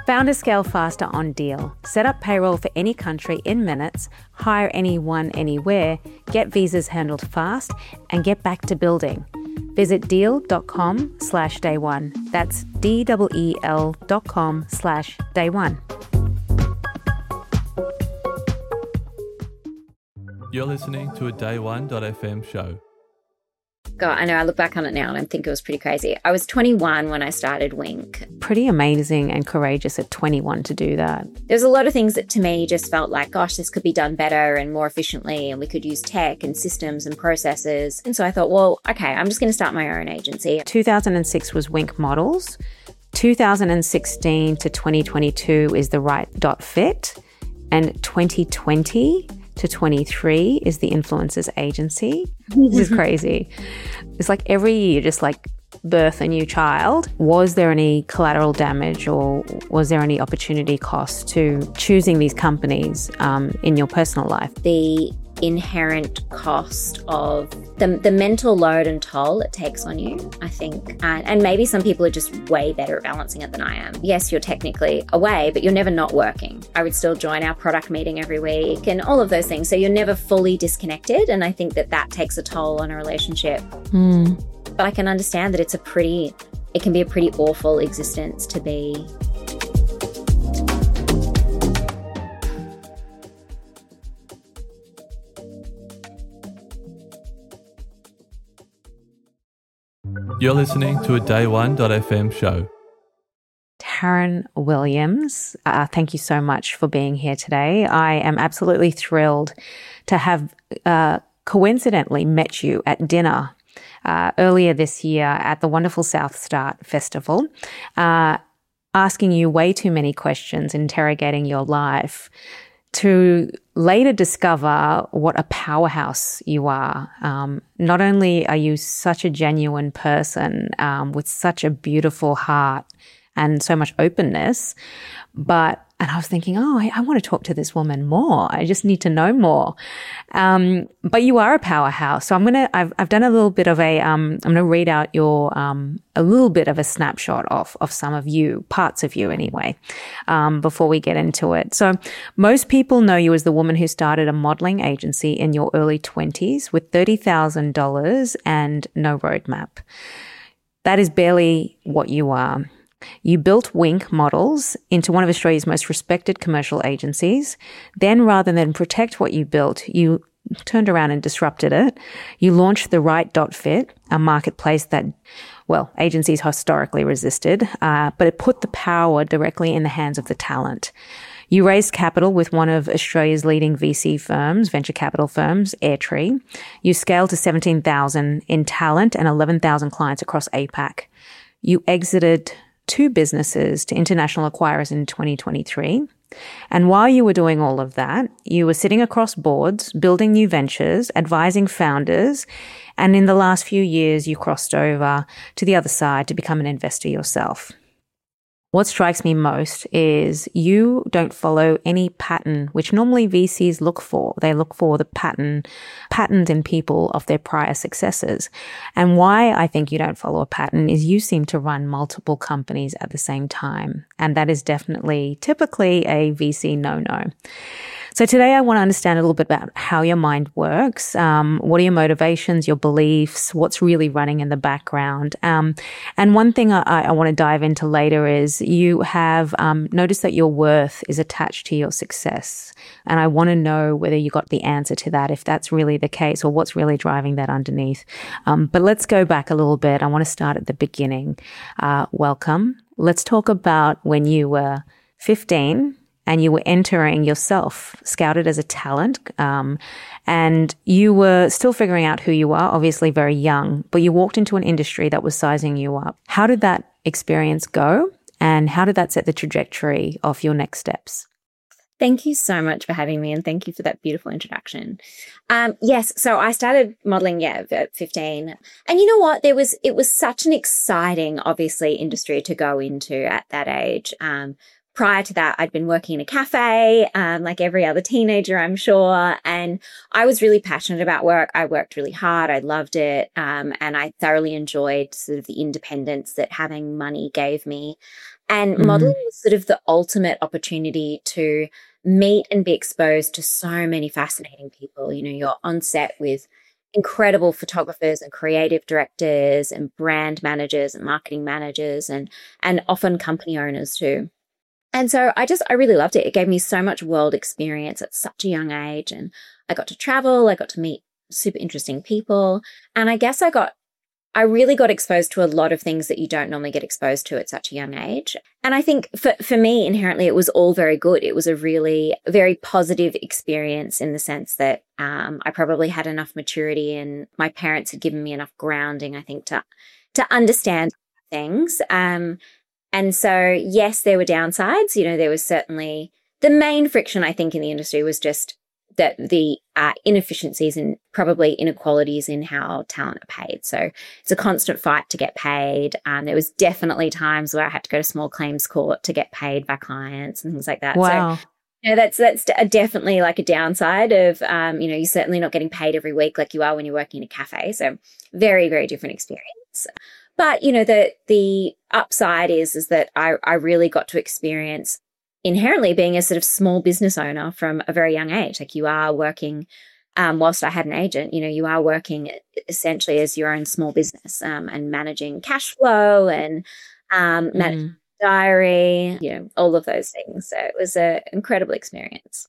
Founders scale faster on Deal. Set up payroll for any country in minutes, hire anyone, anywhere, get visas handled fast, and get back to building. Visit deal.com/day1. That's DEEL.com/day1. You're listening to a Day1.fm show. God, I know, I look back on it now and I think it was pretty crazy. I was 21 when I started Wink. Pretty amazing and courageous at 21 to do that. There's a lot of things that to me just felt like, gosh, this could be done better and more efficiently, and we could use tech and systems and processes. And so I thought, well, okay, I'm just going to start my own agency. 2006 was Wink Models. 2016 to 2022 is the Right.fit. And 2020 to 23 is the Influencers Agency. This is crazy. It's like every year, just like birth a new child. Was there any collateral damage or was there any opportunity cost to choosing these companies in your personal life? The inherent cost of the mental load and toll it takes on you, I think. And maybe some people are just way better at balancing it than I am. Yes, you're technically away, but you're never not working. I would still join our product meeting every week and all of those things. So you're never fully disconnected. And I think that takes a toll on a relationship. But I can understand that it can be a pretty awful existence to be. You're listening to a Day1.fm show. Taryn Williams, thank you so much for being here today. I am absolutely thrilled to have coincidentally met you at dinner earlier this year at the wonderful South Start Festival, asking you way too many questions, interrogating your life, to later discover what a powerhouse you are. Not only are you such a genuine person with such a beautiful heart and so much openness, and I was thinking, I want to talk to this woman more. I just need to know more. But you are a powerhouse. So I've done a little bit of I'm going to read out a little bit of a snapshot of some of you, parts of you anyway, before we get into it. So most people know you as the woman who started a modeling agency in your early 20s with $30,000 and no roadmap. That is barely what you are. You built Wink Models into one of Australia's most respected commercial agencies. Then, rather than protect what you built, you turned around and disrupted it. You launched the Right.fit, a marketplace that, agencies historically resisted, but it put the power directly in the hands of the talent. You raised capital with one of Australia's leading VC firms, venture capital firms, Airtree. You scaled to 17,000 in talent and 11,000 clients across APAC. You exited 2 businesses to international acquirers in 2023. And while you were doing all of that, you were sitting across boards, building new ventures, advising founders. And in the last few years, you crossed over to the other side to become an investor yourself. What strikes me most is you don't follow any pattern, which normally VCs look for. They look for the patterns in people of their prior successes. And why I think you don't follow a pattern is you seem to run multiple companies at the same time. And that is definitely, typically a VC no-no. So today I want to understand a little bit about how your mind works. What are your motivations, your beliefs, what's really running in the background? And one thing I want to dive into later is you have noticed that your worth is attached to your success. And I want to know whether you got the answer to that, if that's really the case or what's really driving that underneath. But let's go back a little bit. I want to start at the beginning. Welcome. Let's talk about when you were 15 and you were entering yourself, scouted as a talent, and you were still figuring out who you are, obviously very young, but you walked into an industry that was sizing you up. How did that experience go, and how did that set the trajectory of your next steps? Thank you so much for having me, and thank you for that beautiful introduction. Yes, so I started modeling, at 15. And you know what? It was such an exciting, obviously, industry to go into at that age. prior to that, I'd been working in a cafe, like every other teenager, I'm sure. And I was really passionate about work. I worked really hard. I loved it. And I thoroughly enjoyed sort of the independence that having money gave me. And modeling was sort of the ultimate opportunity to meet and be exposed to so many fascinating people. You know, you're on set with incredible photographers and creative directors and brand managers and marketing managers and often company owners too. And so I really loved it. It gave me so much world experience at such a young age. And I got to travel, I got to meet super interesting people. And I guess I really got exposed to a lot of things that you don't normally get exposed to at such a young age. And I think for me, inherently, it was all very good. It was a really very positive experience in the sense that I probably had enough maturity and my parents had given me enough grounding, I think, to understand things. And so, yes, there were downsides. You know, there was certainly the main friction, I think, in the industry was just that the inefficiencies and probably inequalities in how talent are paid. So it's a constant fight to get paid. There was definitely times where I had to go to small claims court to get paid by clients and things like that. Wow. So, you know, that's definitely like a downside of, you know, you're certainly not getting paid every week like you are when you're working in a cafe. So very, very different experience. But, you know, the upside is that I really got to experience inherently being a sort of small business owner from a very young age. Like you are working, whilst I had an agent, you know, you are working essentially as your own small business and managing cash flow and managing diary, you know, all of those things. So it was an incredible experience.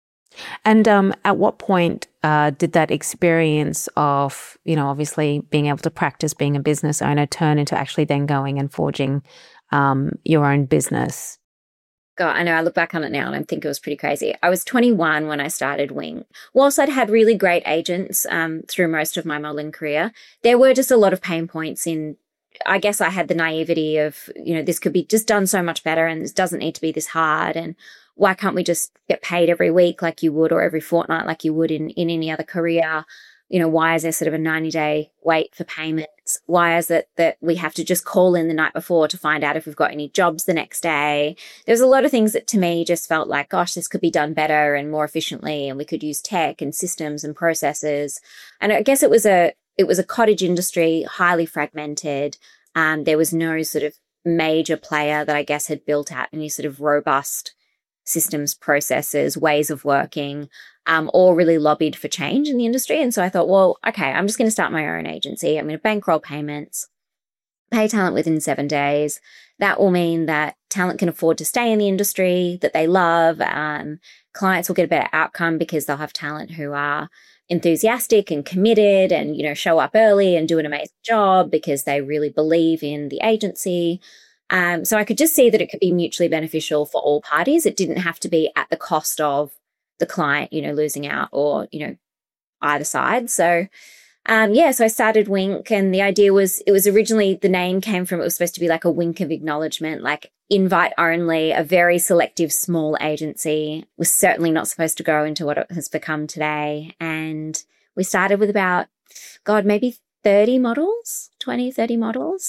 And at what point did that experience of, you know, obviously being able to practice being a business owner turn into actually then going and forging your own business? God, I know I look back on it now and I think it was pretty crazy. I was 21 when I started Wing. Whilst I'd had really great agents through most of my modeling career, there were just a lot of pain points in, I guess I had the naivety of, you know, this could be just done so much better and this doesn't need to be this hard. And why can't we just get paid every week like you would or every fortnight like you would in any other career? You know, why is there sort of a 90-day wait for payments? Why is it that we have to just call in the night before to find out if we've got any jobs the next day? There's a lot of things that to me just felt like, gosh, this could be done better and more efficiently, and we could use tech and systems and processes. And I guess it was a cottage industry, highly fragmented. There was no sort of major player that I guess had built out any sort of robust systems, processes, ways of working, or really lobbied for change in the industry. And so I thought, well, okay, I'm just going to start my own agency. I'm going to bankroll payments, pay talent within 7 days. That will mean that talent can afford to stay in the industry that they love. Clients will get a better outcome because they'll have talent who are enthusiastic and committed and, you know, show up early and do an amazing job because they really believe in the agency. So I could just see that it could be mutually beneficial for all parties. It didn't have to be at the cost of the client, you know, losing out or, you know, either side. So, so I started Wink, and the idea was, it was originally, the name came from, it was supposed to be like a wink of acknowledgement, like invite only, a very selective small agency. Was certainly not supposed to grow into what it has become today. And we started with about, maybe 30 models, 20, 30 models.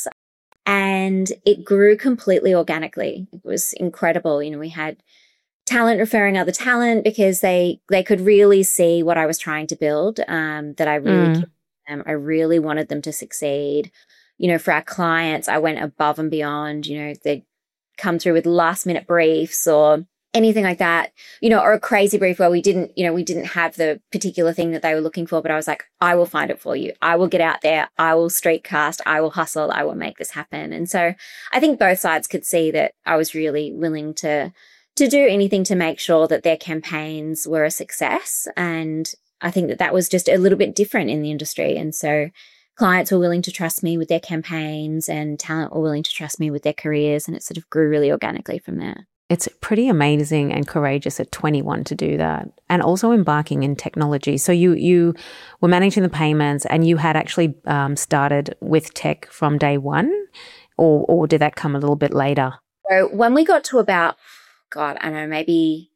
And it grew completely organically. It was incredible. You know, we had talent referring other talent because they could really see what I was trying to build, that I really I really wanted them to succeed. You know, for our clients, I went above and beyond. You know, they'd come through with last minute briefs or anything like that, you know, or a crazy brief where we didn't have the particular thing that they were looking for, but I was like, I will find it for you. I will get out there. I will street cast. I will hustle. I will make this happen. And so I think both sides could see that I was really willing to do anything to make sure that their campaigns were a success. And I think that was just a little bit different in the industry. And so clients were willing to trust me with their campaigns and talent were willing to trust me with their careers. And it sort of grew really organically from there. It's pretty amazing and courageous at 21 to do that, and also embarking in technology. So you were managing the payments, and you had actually started with tech from day one, or did that come a little bit later? So when we got to about, I don't know, maybe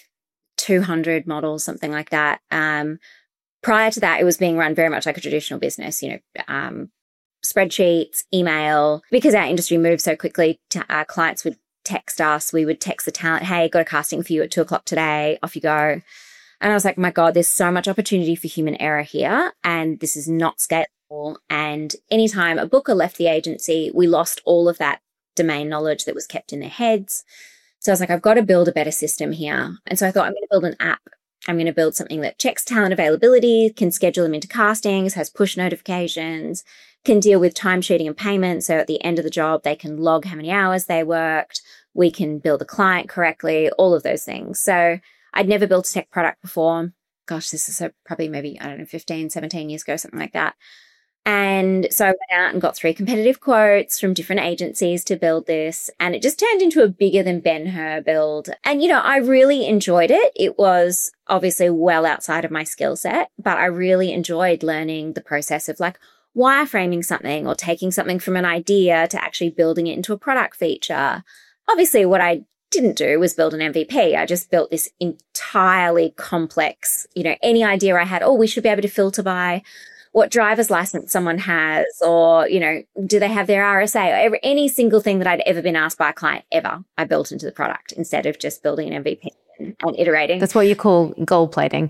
200 models, something like that. Prior to that, it was being run very much like a traditional business, you know, spreadsheets, email. Because our industry moved so quickly, our clients would text us. We would text the talent, hey, got a casting for you at 2:00 today. Off you go. And I was like, my God, there's so much opportunity for human error here. And this is not scalable. And anytime a booker left the agency, we lost all of that domain knowledge that was kept in their heads. So I was like, I've got to build a better system here. And so I thought, I'm going to build an app. I'm going to build something that checks talent availability, can schedule them into castings, has push notifications, can deal with timesheeting and payment. So at the end of the job, they can log how many hours they worked. We can bill the client correctly, all of those things. So I'd never built a tech product before. Gosh, this is probably maybe, 15, 17 years ago, something like that. And so I went out and got 3 competitive quotes from different agencies to build this. And it just turned into a bigger than Ben-Hur build. And, I really enjoyed it. It was obviously well outside of my skill set, but I really enjoyed learning the process of like wireframing something or taking something from an idea to actually building it into a product feature. Obviously, what I didn't do was build an MVP. I just built this entirely complex, any idea I had, we should be able to filter by what driver's license someone has, or, do they have their RSA, or any single thing that I'd ever been asked by a client ever, I built into the product instead of just building an MVP and iterating. That's what you call gold plating.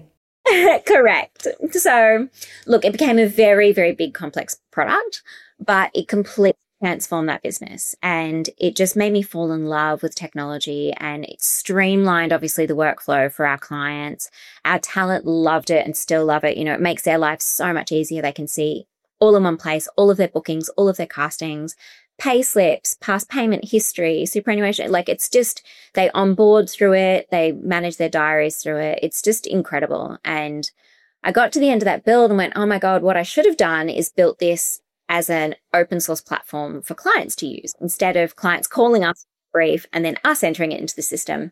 Correct. So look, it became a very, very big complex product, but it completely transform that business. And it just made me fall in love with technology, and it streamlined, obviously, the workflow for our clients. Our talent loved it and still love it. It makes their life so much easier. They can see all in one place, all of their bookings, all of their castings, pay slips, past payment history, superannuation. Like, it's just, they onboard through it. They manage their diaries through it. It's just incredible. And I got to the end of that build and went, oh my God, what I should have done is built this as an open source platform for clients to use, instead of clients calling us brief and then us entering it into the system.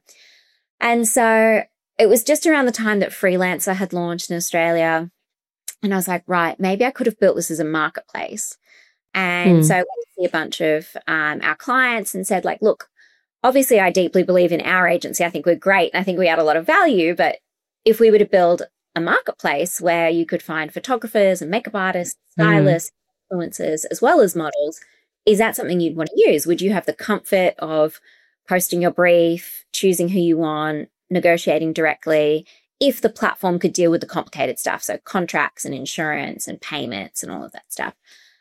And so it was just around the time that Freelancer had launched in Australia. And I was like, right, maybe I could have built this as a marketplace. And so I went to see a bunch of our clients and said, like, look, obviously I deeply believe in our agency. I think we're great. And I think we add a lot of value. But if we were to build a marketplace where you could find photographers and makeup artists, stylists, influencers, as well as models, is that something you'd want to use? Would you have the comfort of posting your brief, choosing who you want, negotiating directly, if the platform could deal with the complicated stuff, so contracts and insurance and payments and all of that stuff?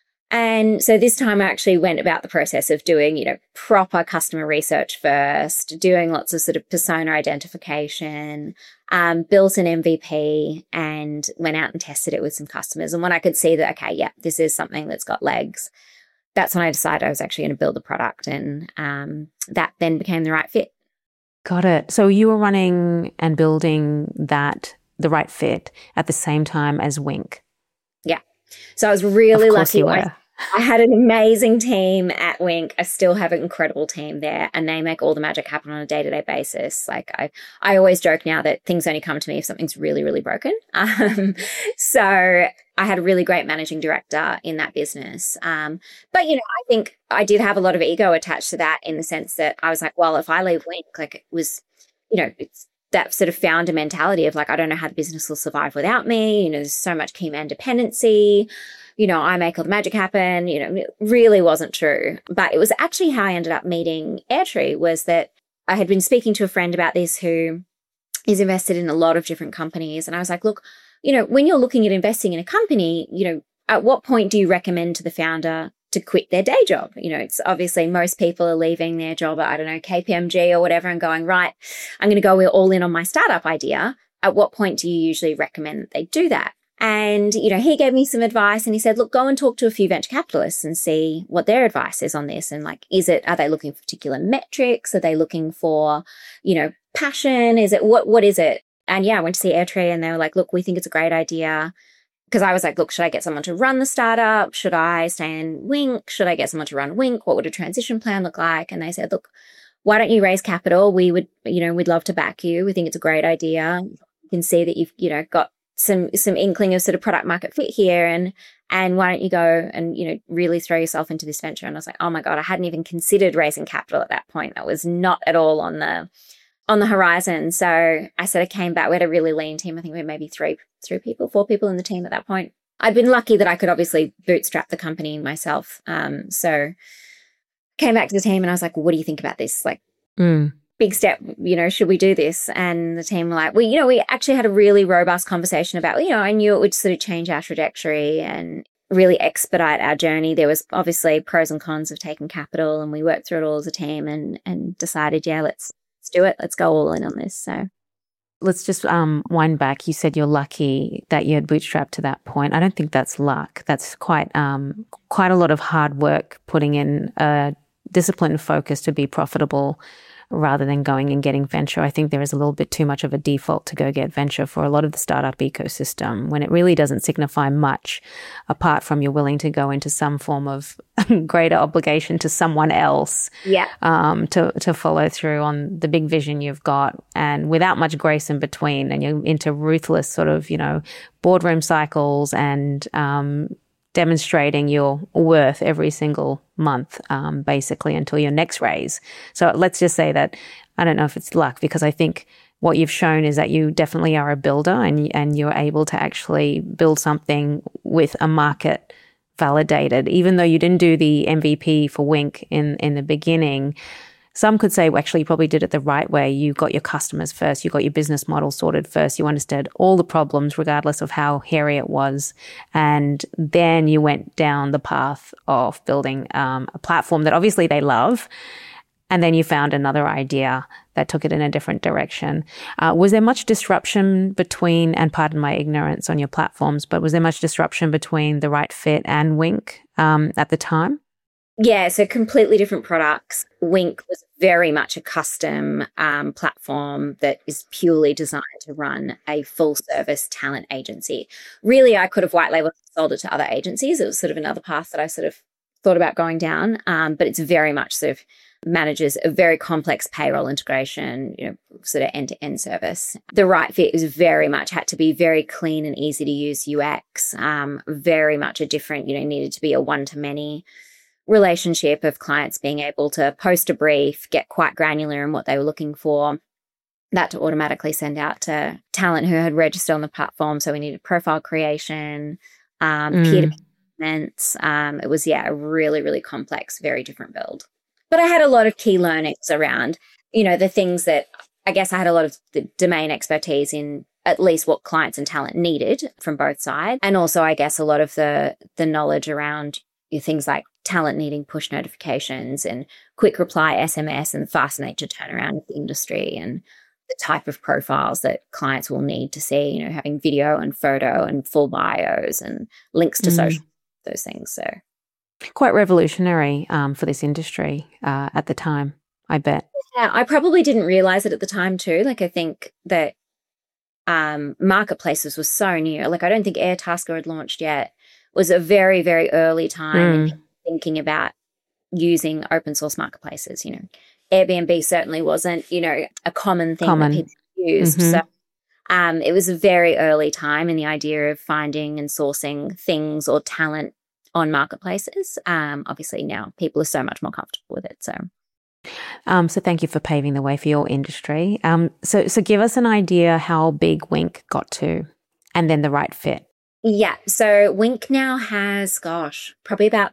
And so this time I actually went about the process of doing, proper customer research first, doing lots of sort of persona identification, built an MVP and went out and tested it with some customers. And when I could see that, okay, yeah, this is something that's got legs, that's when I decided I was actually going to build the product. And that then became the right fit. Got it. So you were running and building the right fit at the same time as Wink. Yeah. So I was really lucky. I had an amazing team at Wink. I still have an incredible team there, and they make all the magic happen on a day-to-day basis. Like I always joke now that things only come to me if something's really, really broken. So I had a really great managing director in that business. But, I think I did have a lot of ego attached to that, in the sense that I was like, well, if I leave Wink, like, it was, it's that sort of founder mentality of like, I don't know how the business will survive without me. There's so much key man dependency. I make all the magic happen. It really wasn't true. But it was actually how I ended up meeting Airtree, was that I had been speaking to a friend about this who is invested in a lot of different companies. And I was like, look, when you're looking at investing in a company, at what point do you recommend to the founder to quit their day job? It's obviously most people are leaving their job at, KPMG or whatever, and going, right, I'm going to go all in on my startup idea. At what point do you usually recommend that they do that? And, he gave me some advice, and he said, look, go and talk to a few venture capitalists and see what their advice is on this. And like, are they looking for particular metrics? Are they looking for, passion? Is it, what is it? And yeah, I went to see Airtree, and they were like, look, we think it's a great idea. Because I was like, look, should I get someone to run the startup? Should I stay in Wink? Should I get someone to run Wink? What would a transition plan look like? And they said, look, why don't you raise capital? We would, we'd love to back you. We think it's a great idea. You can see that you've, got some inkling of sort of product market fit here, and why don't you go and, really throw yourself into this venture? And I was like, oh my God, I hadn't even considered raising capital at that point. That was not at all on the horizon. So I sort of came back. We had a really lean team. I think we had maybe four people in the team at that point. I'd been lucky that I could obviously bootstrap the company myself. So came back to the team, and I was like, well, what do you think about this? Like, Mm. big step, should we do this? And the team were like, we actually had a really robust conversation about, I knew it would sort of change our trajectory and really expedite our journey. There was obviously pros and cons of taking capital, and we worked through it all as a team and decided, let's do it. Let's go all in on this. So let's just wind back. You said you're lucky that you had bootstrapped to that point. I don't think that's luck. That's quite a lot of hard work, putting in a disciplined focus to be profitable rather than going and getting venture. I think there is a little bit too much of a default to go get venture for a lot of the startup ecosystem, when it really doesn't signify much apart from you're willing to go into some form of greater obligation to someone else to follow through on the big vision you've got, and without much grace in between. And you're into ruthless sort of, boardroom cycles and demonstrating your worth every single month, basically until your next raise. So let's just say that I don't know if it's luck, because I think what you've shown is that you definitely are a builder, and you're able to actually build something with a market validated. Even though you didn't do the MVP for Wink in the beginning, some could say, well, actually, you probably did it the right way. You got your customers first. You got your business model sorted first. You understood all the problems, regardless of how hairy it was. And then you went down the path of building a platform that obviously they love. And then you found another idea that took it in a different direction. Was there much disruption between, and pardon my ignorance on your platforms, but was there much disruption between The Right Fit and Wink at the time? Yeah, so completely different products. Wink was very much a custom platform that is purely designed to run a full service talent agency. Really, I could have white labeled and sold it to other agencies. It was sort of another path that I sort of thought about going down, but it's very much sort of manages a very complex payroll integration, sort of end-to-end service. The Right Fit is very much had to be very clean and easy to use UX, very much a different, needed to be a one-to-many relationship of clients being able to post a brief, get quite granular in what they were looking for, that to automatically send out to talent who had registered on the platform. So we needed profile creation, peer-to-peer payments. It was, a really, really complex, very different build. But I had a lot of key learnings around, the things that I guess I had a lot of the domain expertise in, at least what clients and talent needed from both sides. And also, I guess, a lot of the knowledge around things like talent needing push notifications and quick reply SMS and the fast nature turnaround of the industry, and the type of profiles that clients will need to see, having video and photo and full bios and links to social, those things. So quite revolutionary for this industry at the time, I bet. Yeah, I probably didn't realize it at the time too. Like, I think that marketplaces were so new. Like, I don't think Airtasker had launched yet. It was a very, very early time in thinking about using open source marketplaces. Airbnb certainly wasn't, a common thing that people used. So it was a very early time in the idea of finding and sourcing things or talent on marketplaces. Obviously now people are so much more comfortable with it. So thank you for paving the way for your industry. So give us an idea how big Wink got to, and then The Right Fit. Yeah. So Wink now has, probably about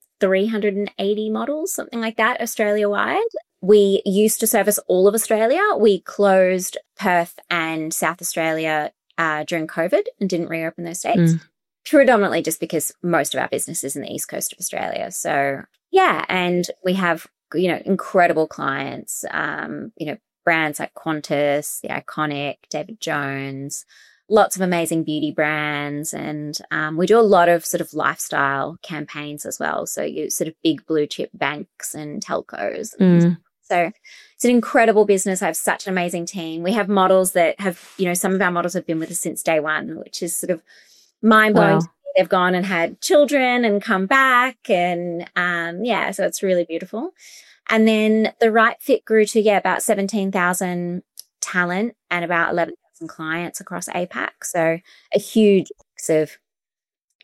380 models, something like that, Australia-wide. We used to service all of Australia. We closed Perth and South Australia during COVID and didn't reopen those states. Predominantly just because most of our business is in the east coast of Australia. So yeah, and we have, incredible clients, brands like Qantas, The Iconic, David Jones, lots of amazing beauty brands. And we do a lot of sort of lifestyle campaigns as well. So you sort of big blue chip banks and telcos. So it's an incredible business. I have such an amazing team. We have models that have, some of our models have been with us since day one, which is sort of mind-blowing. Wow. They've gone and had children and come back, and so it's really beautiful. And then The Right Fit grew to about 17,000 talent and about 11,000 clients across APAC. So a huge mix of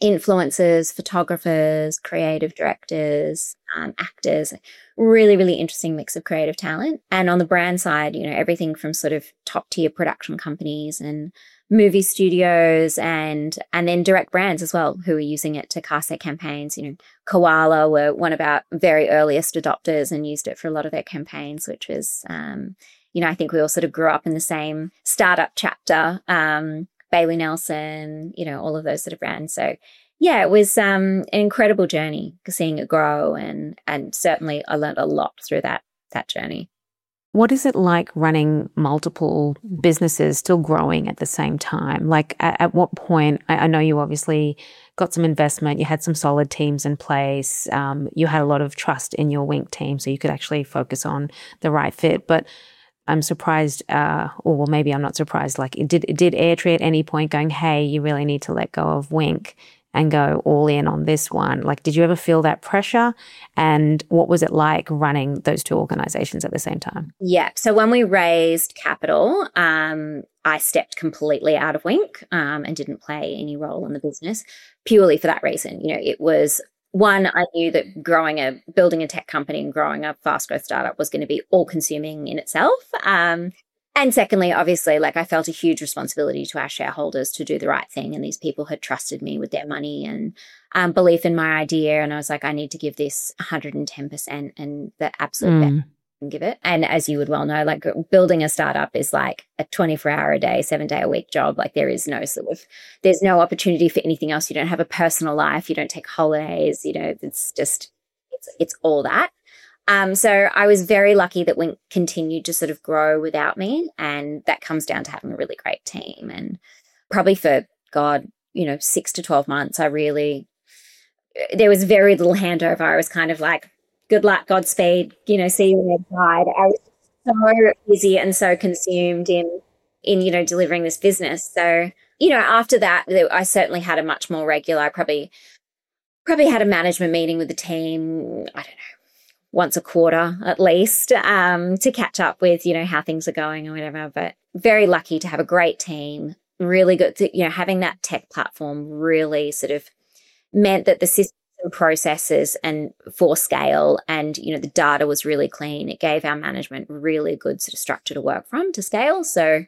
influencers, photographers, creative directors, actors, really, really interesting mix of creative talent. And on the brand side, everything from sort of top tier production companies and movie studios and then direct brands as well, who are using it to cast their campaigns. Koala were one of our very earliest adopters and used it for a lot of their campaigns, which was, I think we all sort of grew up in the same startup chapter. Bailey Nelson, all of those sort of brands. So yeah, it was an incredible journey seeing it grow, and certainly I learned a lot through that journey. What is it like running multiple businesses still growing at the same time? Like at what point, I know you obviously got some investment, you had some solid teams in place, you had a lot of trust in your Winc team so you could actually focus on the right fit. But I'm surprised, or maybe I'm not surprised, like did Airtree at any point going, hey, you really need to let go of Winc and go all in on this one? Like, did you ever feel that pressure? And what was it like running those two organizations at the same time? Yeah. So when we raised capital, I stepped completely out of Winc and didn't play any role in the business purely for that reason. It was one, I knew that building a tech company and growing a fast growth startup was going to be all consuming in itself. And secondly, obviously, like I felt a huge responsibility to our shareholders to do the right thing. And these people had trusted me with their money and belief in my idea. And I was like, I need to give this 110% and the absolute best I can give it. And as you would well know, like building a startup is like a 24-hour a day, 7-day-a-week job. Like there's no opportunity for anything else. You don't have a personal life. You don't take holidays. It's all that. So I was very lucky that Winc continued to sort of grow without me. And that comes down to having a really great team. And probably for 6 to 12 months, there was very little handover. I was kind of like, good luck, Godspeed, see you on the other side. I was so busy and so consumed in delivering this business. So, after that, I certainly had a much more regular, I probably had a management meeting with the team, I don't know, once a quarter at least, to catch up with, how things are going or whatever. But very lucky to have a great team, really good, having that tech platform really sort of meant that the system processes and for scale and, the data was really clean. It gave our management really good sort of structure to work from to scale. So,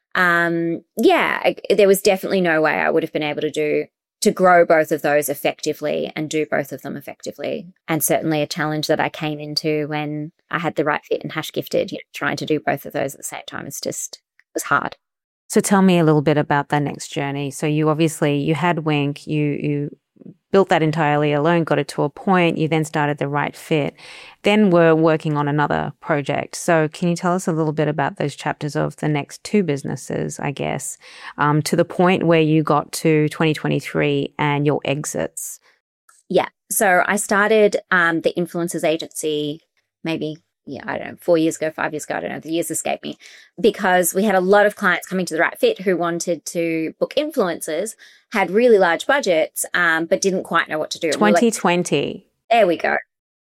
there was definitely no way I would have been able to grow both of those effectively and do both of them effectively. And certainly a challenge that I came into when I had the right fit and Hashgifted, trying to do both of those at the same time. It was hard. So tell me a little bit about that next journey. So you had Winc, you built that entirely alone, got it to a point, you then started the right fit, then were working on another project. So can you tell us a little bit about those chapters of the next two businesses, I guess, to the point where you got to 2023 and your exits? Yeah. So I started the influencers agency maybe, I don't know, 4 years ago, 5 years ago, I don't know, the years escape me, because we had a lot of clients coming to the right fit who wanted to book influencers, had really large budgets, but didn't quite know what to do. 2020. There we go.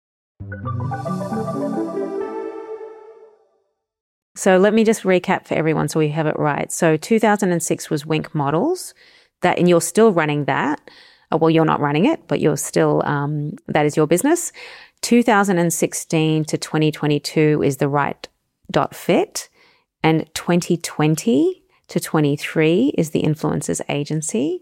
So let me just recap for everyone so we have it right. So 2006 was Winc Models, and you're still running that. Well, you're not running it, but you're still, that is your business. 2016 to 2022 is the right.fit, and 2020 to 23 is the influencers agency.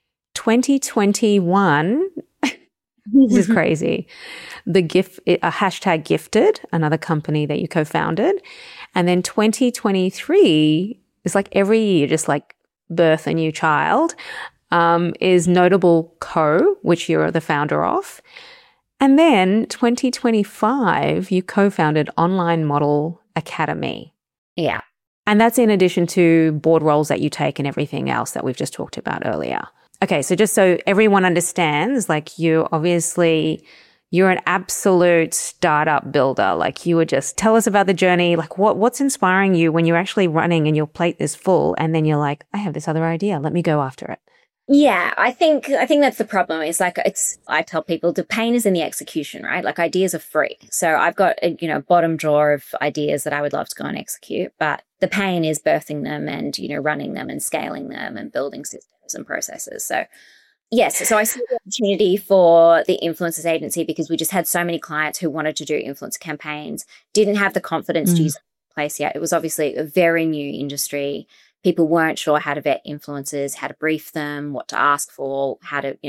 2021, this is crazy. A hashtag Gifted, another company that you co-founded. And then 2023 is like every year, just like birth a new child, is Notable Co., which you're the founder of. And then 2025, you co-founded Online Model Academy. Yeah. And that's in addition to board roles that you take and everything else that we've just talked about earlier. Okay, so just so everyone understands, like you're an absolute startup builder. Like you would just tell us about the journey. Like what's inspiring you when you're actually running and your plate is full and then you're like, I have this other idea. Let me go after it. Yeah, I think that's the problem. It's like I tell people the pain is in the execution, right? Like ideas are free. So I've got a bottom drawer of ideas that I would love to go and execute, but the pain is birthing them and running them and scaling them and building systems and processes. So Yes. So I saw the opportunity for the influencers agency because we just had so many clients who wanted to do influencer campaigns, didn't have the confidence to use it in place yet. It was obviously a very new industry. People weren't sure how to vet influencers, how to brief them, what to ask for, how to,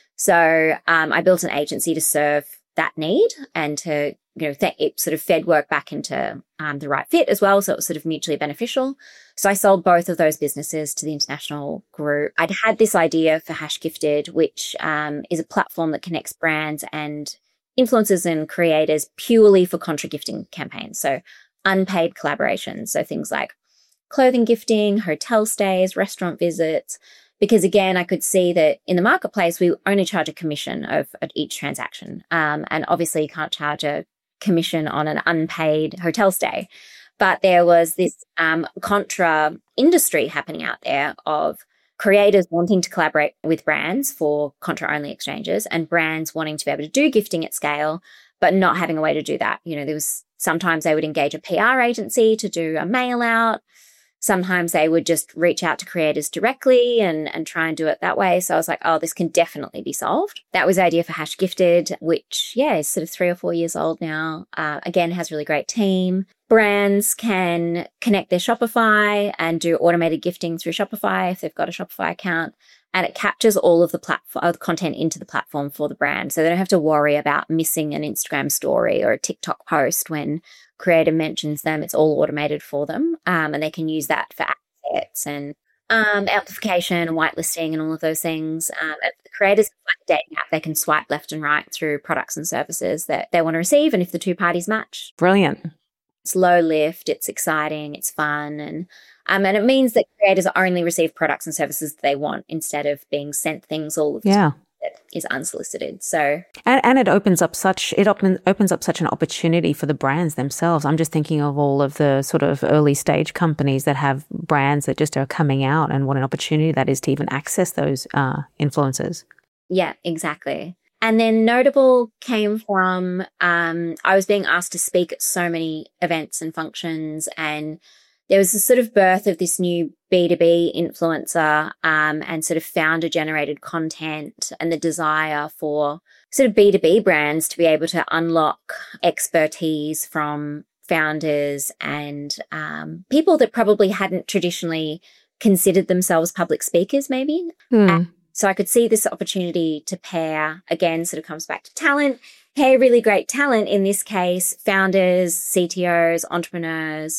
So I built an agency to serve that need and to, it sort of fed work back into the right fit as well. So it was sort of mutually beneficial. So I sold both of those businesses to the international group. I'd had this idea for Hashgifted, which is a platform that connects brands and influencers and creators purely for contra gifting campaigns. So unpaid collaborations. So things like clothing gifting, hotel stays, restaurant visits. Because again, I could see that in the marketplace, we only charge a commission of each transaction. And obviously you can't charge a commission on an unpaid hotel stay. But there was this contra industry happening out there of creators wanting to collaborate with brands for contra only exchanges and brands wanting to be able to do gifting at scale, but not having a way to do that. There was sometimes they would engage a PR agency to do a mail out. Sometimes they would just reach out to creators directly and try and do it that way. So I was like, oh, this can definitely be solved. That was the idea for Hashgifted, which, is sort of 3 or 4 years old now. Again, has a really great team. Brands can connect their Shopify and do automated gifting through Shopify if they've got a Shopify account. And it captures all of the content into the platform for the brand. So they don't have to worry about missing an Instagram story or a TikTok post when creator mentions them. It's all automated for them. And they can use that for assets and amplification and whitelisting and all of those things. The creators, like a dating app, they can swipe left and right through products and services that they want to receive. And if the two parties match. Brilliant. It's low lift, it's exciting, it's fun. And it means that creators only receive products and services that they want instead of being sent things all of the time that is unsolicited. So and it opens up such an opportunity for the brands themselves. I'm just thinking of all of the sort of early stage companies that have brands that just are coming out, and what an opportunity that is to even access those influencers. Yeah, exactly. And then Notable came from, I was being asked to speak at so many events and functions, and there was a sort of birth of this new B2B influencer and sort of founder-generated content, and the desire for sort of B2B brands to be able to unlock expertise from founders and people that probably hadn't traditionally considered themselves public speakers maybe. So I could see this opportunity to pair, again, sort of comes back to talent, pair really great talent, in this case, founders, CTOs, entrepreneurs,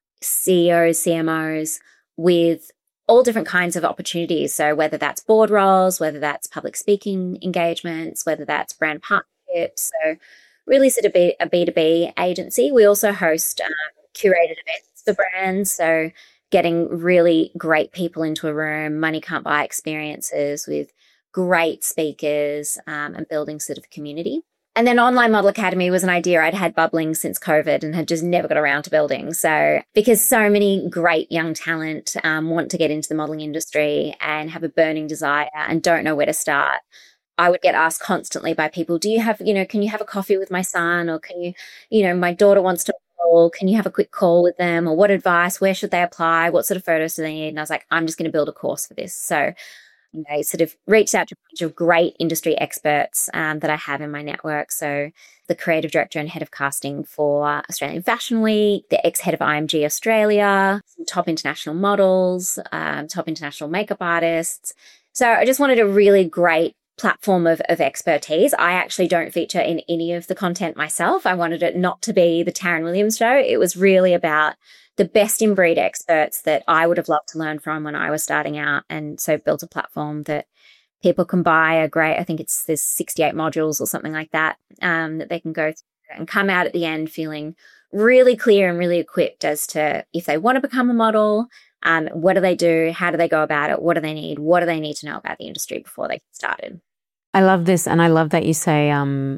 CEOs, CMOs, with all different kinds of opportunities. So whether that's board roles, whether that's public speaking engagements, whether that's brand partnerships. So really sort of be a B2B agency. We also host curated events for brands. So getting really great people into a room, money can't buy experiences with great speakers and building sort of a community. And then Online Model Academy was an idea I'd had bubbling since COVID and had just never got around to building. So because so many great young talent want to get into the modeling industry and have a burning desire and don't know where to start, I would get asked constantly by people, do you have, can you have a coffee with my son? Or can you, my daughter wants to model, can you have a quick call with them? Or what advice, where should they apply? What sort of photos do they need? And I was like, I'm just going to build a course for this. So I sort of reached out to a bunch of great industry experts that I have in my network. So the creative director and head of casting for Australian Fashion Week, the ex-head of IMG Australia, some top international models, top international makeup artists. So I just wanted a really great platform of expertise. I actually don't feature in any of the content myself. I wanted it not to be the Taryn Williams show. It was really about the best in breed experts that I would have loved to learn from when I was starting out. And so built a platform that people can buy a great, I think there's 68 modules or something like that, that they can go through and come out at the end feeling really clear and really equipped as to if they want to become a model, what do they do? How do they go about it? What do they need? What do they need to know about the industry before they get started? I love this. And I love that you say,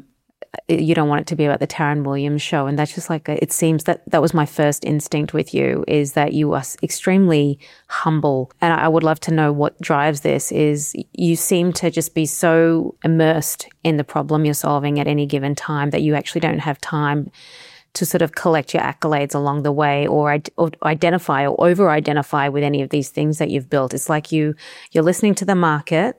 you don't want it to be about the Taryn Williams show. And that's just like, it seems that was my first instinct with you, is that you are extremely humble. And I would love to know what drives this. Is you seem to just be so immersed in the problem you're solving at any given time that you actually don't have time to sort of collect your accolades along the way, or identify or over-identify with any of these things that you've built. It's like you're listening to the market,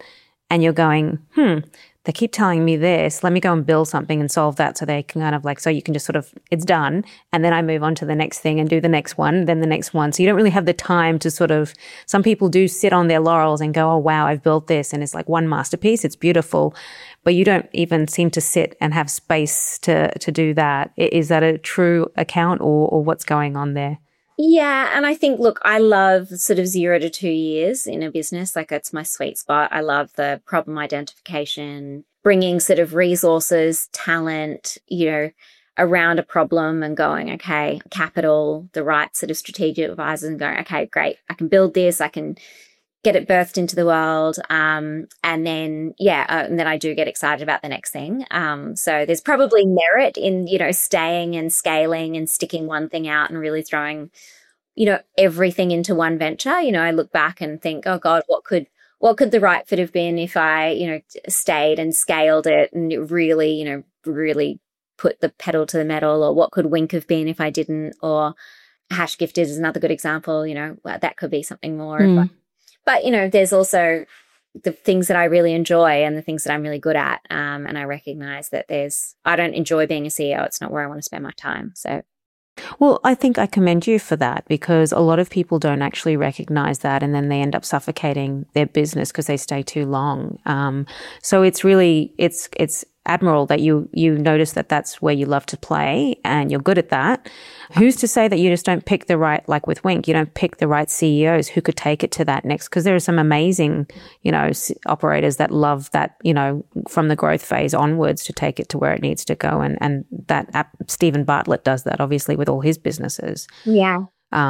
and you're going, they keep telling me this, let me go and build something and solve that, so they can kind of like, so you can just sort of, it's done. And then I move on to the next thing and do the next one, then the next one. So you don't really have the time to sort of, some people do sit on their laurels and go, oh, wow, I've built this. And it's like one masterpiece. It's beautiful, but you don't even seem to sit and have space to do that. Is that a true account, or what's going on there? Yeah. And I think, look, I love sort of 0 to 2 years in a business. Like, that's my sweet spot. I love the problem identification, bringing sort of resources, talent, around a problem and going, okay, capital, the right sort of strategic advisors, and going, okay, great, I can build this, I can get it birthed into the world. And then I do get excited about the next thing. So there's probably merit in, staying and scaling and sticking one thing out and really throwing, everything into one venture. I look back and think, oh God, what could the right fit have been if I, stayed and scaled it and really, really put the pedal to the metal, or what could Wink have been if I didn't, or Hash Gifted is another good example, that could be something more. But, there's also the things that I really enjoy and the things that I'm really good at. And I recognize that I don't enjoy being a CEO. It's not where I want to spend my time. So. Well, I think I commend you for that, because a lot of people don't actually recognize that, and then they end up suffocating their business because they stay too long. So it's really, it's admirable that you notice that that's where you love to play and you're good at that. Who's to say that you just don't pick the right, like with Wink, you don't pick the right CEOs who could take it to that next? Because there are some amazing, operators that love that, from the growth phase onwards to take it to where it needs to go. And that Stephen Bartlett does that obviously with all his businesses. Yeah.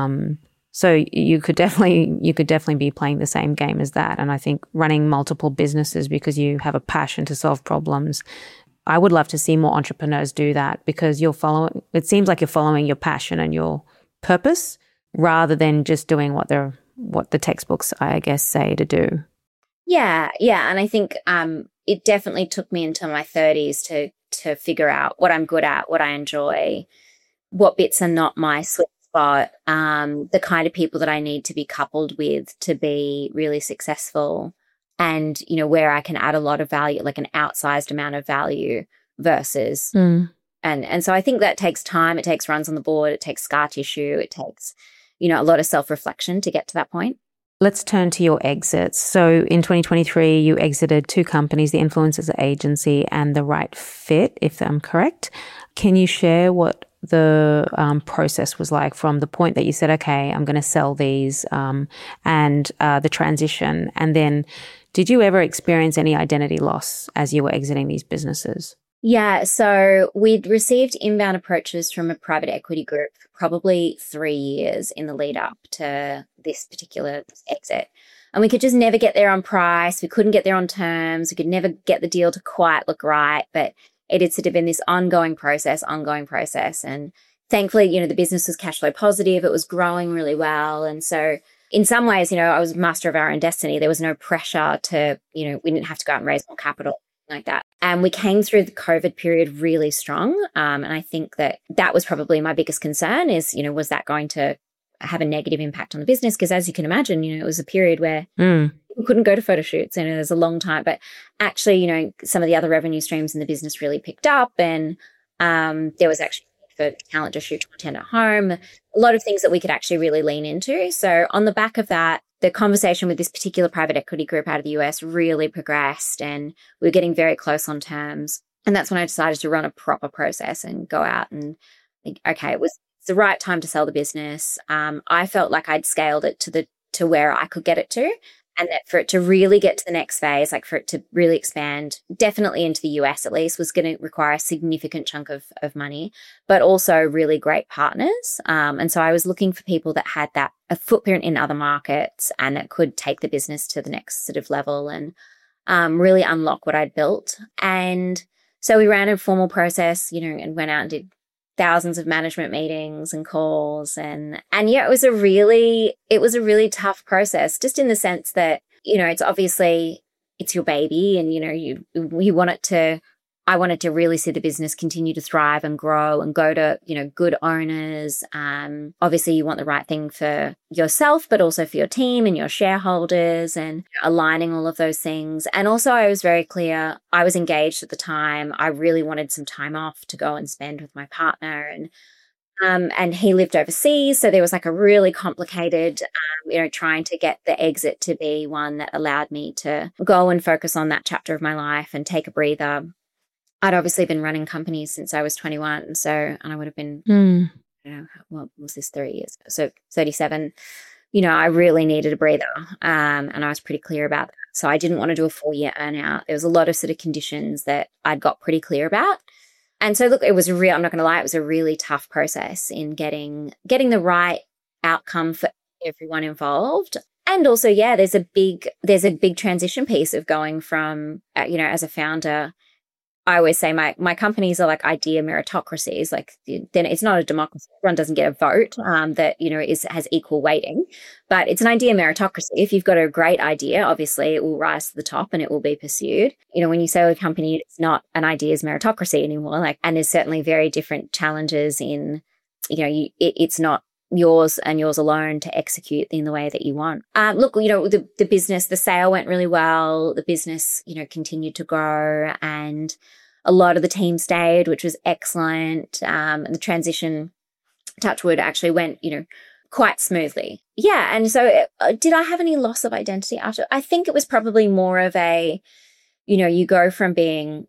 So you could definitely be playing the same game as that. And I think running multiple businesses because you have a passion to solve problems, I would love to see more entrepreneurs do that, because it seems like you're following your passion and your purpose rather than just doing what the textbooks, I guess, say to do. Yeah. Yeah. And I think it definitely took me into my 30s to figure out what I'm good at, what I enjoy, what bits are not my sweet spot, the kind of people that I need to be coupled with to be really successful, and, where I can add a lot of value, like an outsized amount of value versus, and so I think that takes time. It takes runs on the board. It takes scar tissue. It takes, a lot of self-reflection to get to that point. Let's turn to your exits. So in 2023, you exited 2 companies, the Influencers Agency and The Right Fit, if I'm correct. Can you share what the process was like from the point that you said, okay, I'm going to sell these, and the transition? And then did you ever experience any identity loss as you were exiting these businesses? Yeah. So we'd received inbound approaches from a private equity group for probably 3 years in the lead up to this particular exit. And we could just never get there on price. We couldn't get there on terms. We could never get the deal to quite look right. But it had sort of been this ongoing process. And thankfully, the business was cash flow positive. It was growing really well. And so in some ways, I was master of our own destiny. There was no pressure to, we didn't have to go out and raise more capital like that. And we came through the COVID period really strong. And I think that was probably my biggest concern is, was that going to have a negative impact on the business? Because as you can imagine, it was a period where we couldn't go to photo shoots, and it was a long time. But actually, some of the other revenue streams in the business really picked up, and there was actually for talent to shoot content at home, a lot of things that we could actually really lean into. So on the back of that, the conversation with this particular private equity group out of the US really progressed, and we were getting very close on terms. And that's when I decided to run a proper process and go out and think, okay, it's the right time to sell the business. I felt like I'd scaled it to where I could get it to. And that for it to really get to the next phase, like for it to really expand, definitely into the US at least, was going to require a significant chunk of money, but also really great partners. And so I was looking for people that had a footprint in other markets and that could take the business to the next sort of level and really unlock what I'd built. And so we ran a formal process, and went out and did thousands of management meetings and calls. And yeah, it was a really tough process, just in the sense that, it's obviously, it's your baby, and, you want it to I wanted to really see the business continue to thrive and grow and go to, good owners. Obviously, you want the right thing for yourself, but also for your team and your shareholders, and aligning all of those things. And also, I was very clear, I was engaged at the time. I really wanted some time off to go and spend with my partner, and he lived overseas. So there was like a really complicated, trying to get the exit to be one that allowed me to go and focus on that chapter of my life and take a breather. I'd obviously been running companies since I was 21. And I would have been, what was this, 3 years? So 37, I really needed a breather. And I was pretty clear about that. So I didn't want to do a 4-year earnout. There was a lot of sort of conditions that I'd got pretty clear about. And so look, it was I'm not going to lie, it was a really tough process in getting the right outcome for everyone involved. And also, there's a big transition piece of going from, as a founder. I always say my companies are like idea meritocracies. Like, then it's not a democracy. Everyone doesn't get a vote that has equal weighting, but it's an idea meritocracy. If you've got a great idea, obviously it will rise to the top and it will be pursued. When you say a company, it's not an ideas meritocracy anymore. And there's certainly very different challenges in, it's not yours and yours alone to execute in the way that you want. Look, the business, the sale went really well. The business, continued to grow, and a lot of the team stayed, which was excellent. And the transition, touch wood, actually went, quite smoothly. Yeah. And so did I have any loss of identity after? I think it was probably more of a, you go from being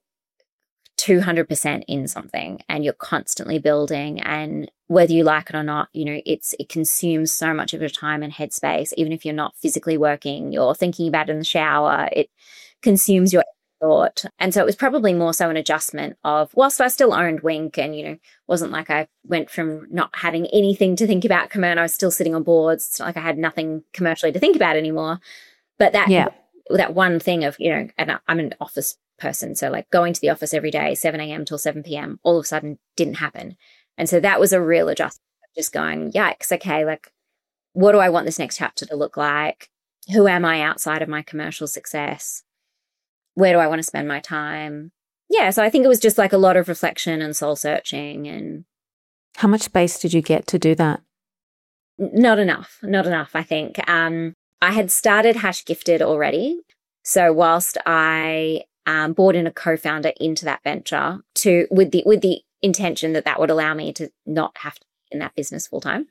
200% in something and you're constantly building, and whether you like it or not, it consumes so much of your time and headspace. Even if you're not physically working, you're thinking about it in the shower, it consumes your thought. And so it was probably more so an adjustment of, whilst I still owned Wink and, wasn't like I went from not having anything to think about commercial, I was still sitting on boards. It's not like I had nothing commercially to think about anymore. But that one thing of, and I'm an office person. So like going to the office every day, 7 a.m. till 7 p.m, all of a sudden didn't happen. And so that was a real adjustment, just going, yikes, okay, like, what do I want this next chapter to look like? Who am I outside of my commercial success? Where do I want to spend my time? Yeah, so I think it was just like a lot of reflection and soul searching. And how much space did you get to do that? Not enough, I think. I had started Hash Gifted already. So whilst I brought in a co-founder into that venture with the intention that would allow me to not have to be in that business full time,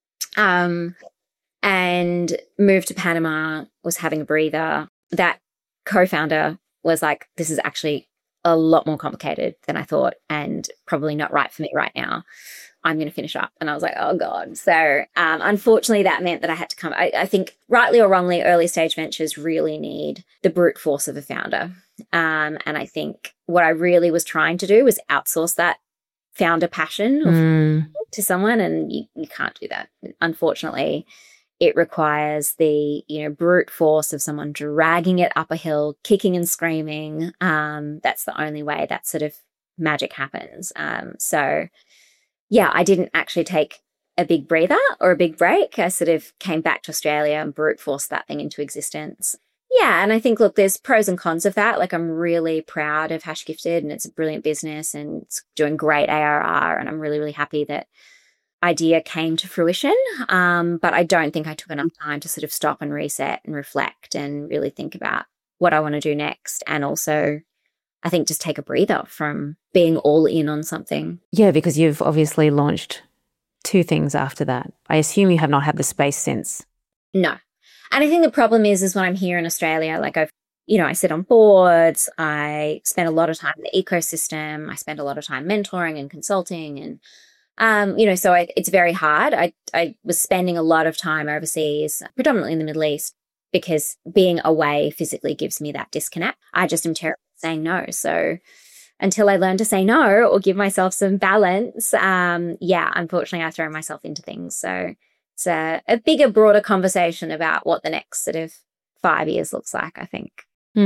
and moved to Panama, was having a breather. That co-founder was like, this is actually a lot more complicated than I thought and probably not right for me right now. I'm going to finish up. And I was like, oh God. So unfortunately, that meant that I had to come. I think rightly or wrongly, early stage ventures really need the brute force of a founder. And I think what I really was trying to do was outsource that founder passion to someone. And you can't do that. Unfortunately, it requires the, brute force of someone dragging it up a hill, kicking and screaming. That's the only way that sort of magic happens. So yeah, I didn't actually take a big breather or a big break. I sort of came back to Australia and brute forced that thing into existence. Yeah, and I think, look, there's pros and cons of that. Like, I'm really proud of Hash Gifted, and it's a brilliant business and it's doing great ARR, and I'm really, really happy that idea came to fruition. But I don't think I took enough time to sort of stop and reset and reflect and really think about what I want to do next. And also, I think just take a breather from being all in on something. Yeah, because you've obviously launched 2 things after that. I assume you have not had the space since. No. And I think the problem is when I'm here in Australia, like I sit on boards, I spend a lot of time in the ecosystem, I spend a lot of time mentoring and consulting, and so it's very hard. I was spending a lot of time overseas, predominantly in the Middle East, because being away physically gives me that disconnect. I just am terrible at saying no. So until I learn to say no or give myself some balance, unfortunately I throw myself into things. So it's a bigger, broader conversation about what the next sort of 5 years looks like, I think.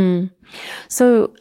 So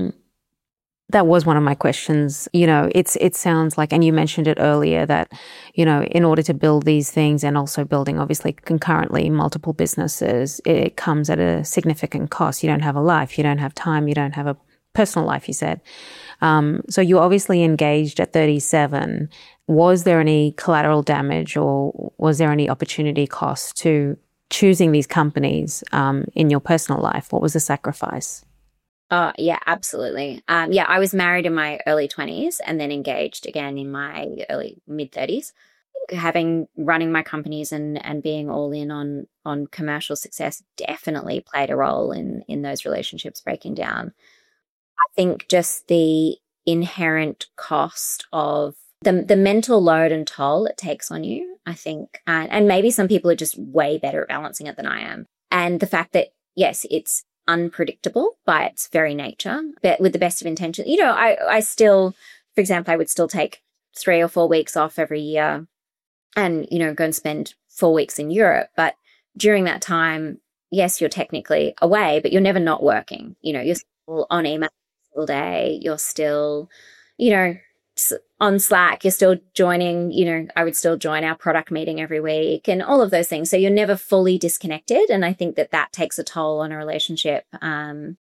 that was one of my questions. It sounds like, and you mentioned it earlier, that, in order to build these things and also building obviously concurrently multiple businesses, it comes at a significant cost. You don't have a life, you don't have time, you don't have a personal life, you said. So you obviously engaged at 37. Was there any collateral damage or was there any opportunity cost to choosing these companies in your personal life? What was the sacrifice? Yeah, absolutely. I was married in my early 20s and then engaged again in my early mid 30s. Running my companies and being all in on commercial success definitely played a role in those relationships breaking down. I think just the inherent cost of the mental load and toll it takes on you, I think, and maybe some people are just way better at balancing it than I am. And the fact that, yes, it's unpredictable by its very nature, but with the best of intention. I still, for example, I would still take 3 or 4 weeks off every year and, go and spend 4 weeks in Europe. But during that time, yes, you're technically away, but you're never not working. You're still on email all day. You're still, on Slack, you're still joining, I would still join our product meeting every week and all of those things. So you're never fully disconnected. And I think that takes a toll on a relationship. And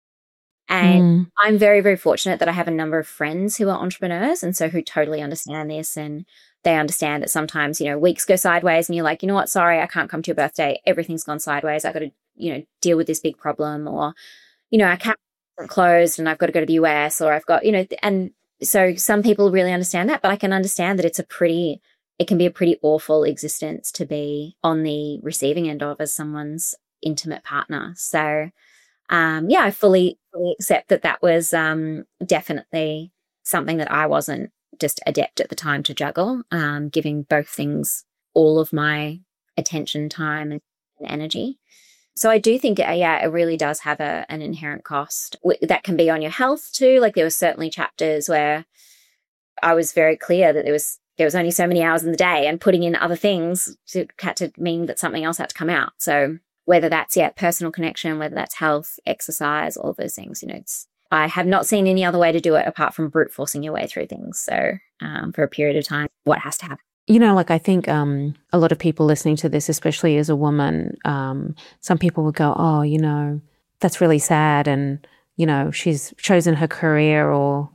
I'm very, very fortunate that I have a number of friends who are entrepreneurs and so who totally understand this. And they understand that sometimes, weeks go sideways and you're like, you know what, sorry, I can't come to your birthday. Everything's gone sideways. I've got to, deal with this big problem, or, I can't closed and I've got to go to the US, or I've got, and so some people really understand that, but I can understand that it can be a pretty awful existence to be on the receiving end of as someone's intimate partner. So, I fully accept that was definitely something that I wasn't just adept at the time to juggle, giving both things all of my attention, time, and energy. So I do think, it really does have an inherent cost that can be on your health too. Like there were certainly chapters where I was very clear that there was only so many hours in the day, and putting in other things had to mean that something else had to come out. So whether that's personal connection, whether that's health, exercise, all of those things, I have not seen any other way to do it apart from brute forcing your way through things. So for a period of time, what has to happen? I think a lot of people listening to this, especially as a woman, some people would go, oh, that's really sad. And, she's chosen her career or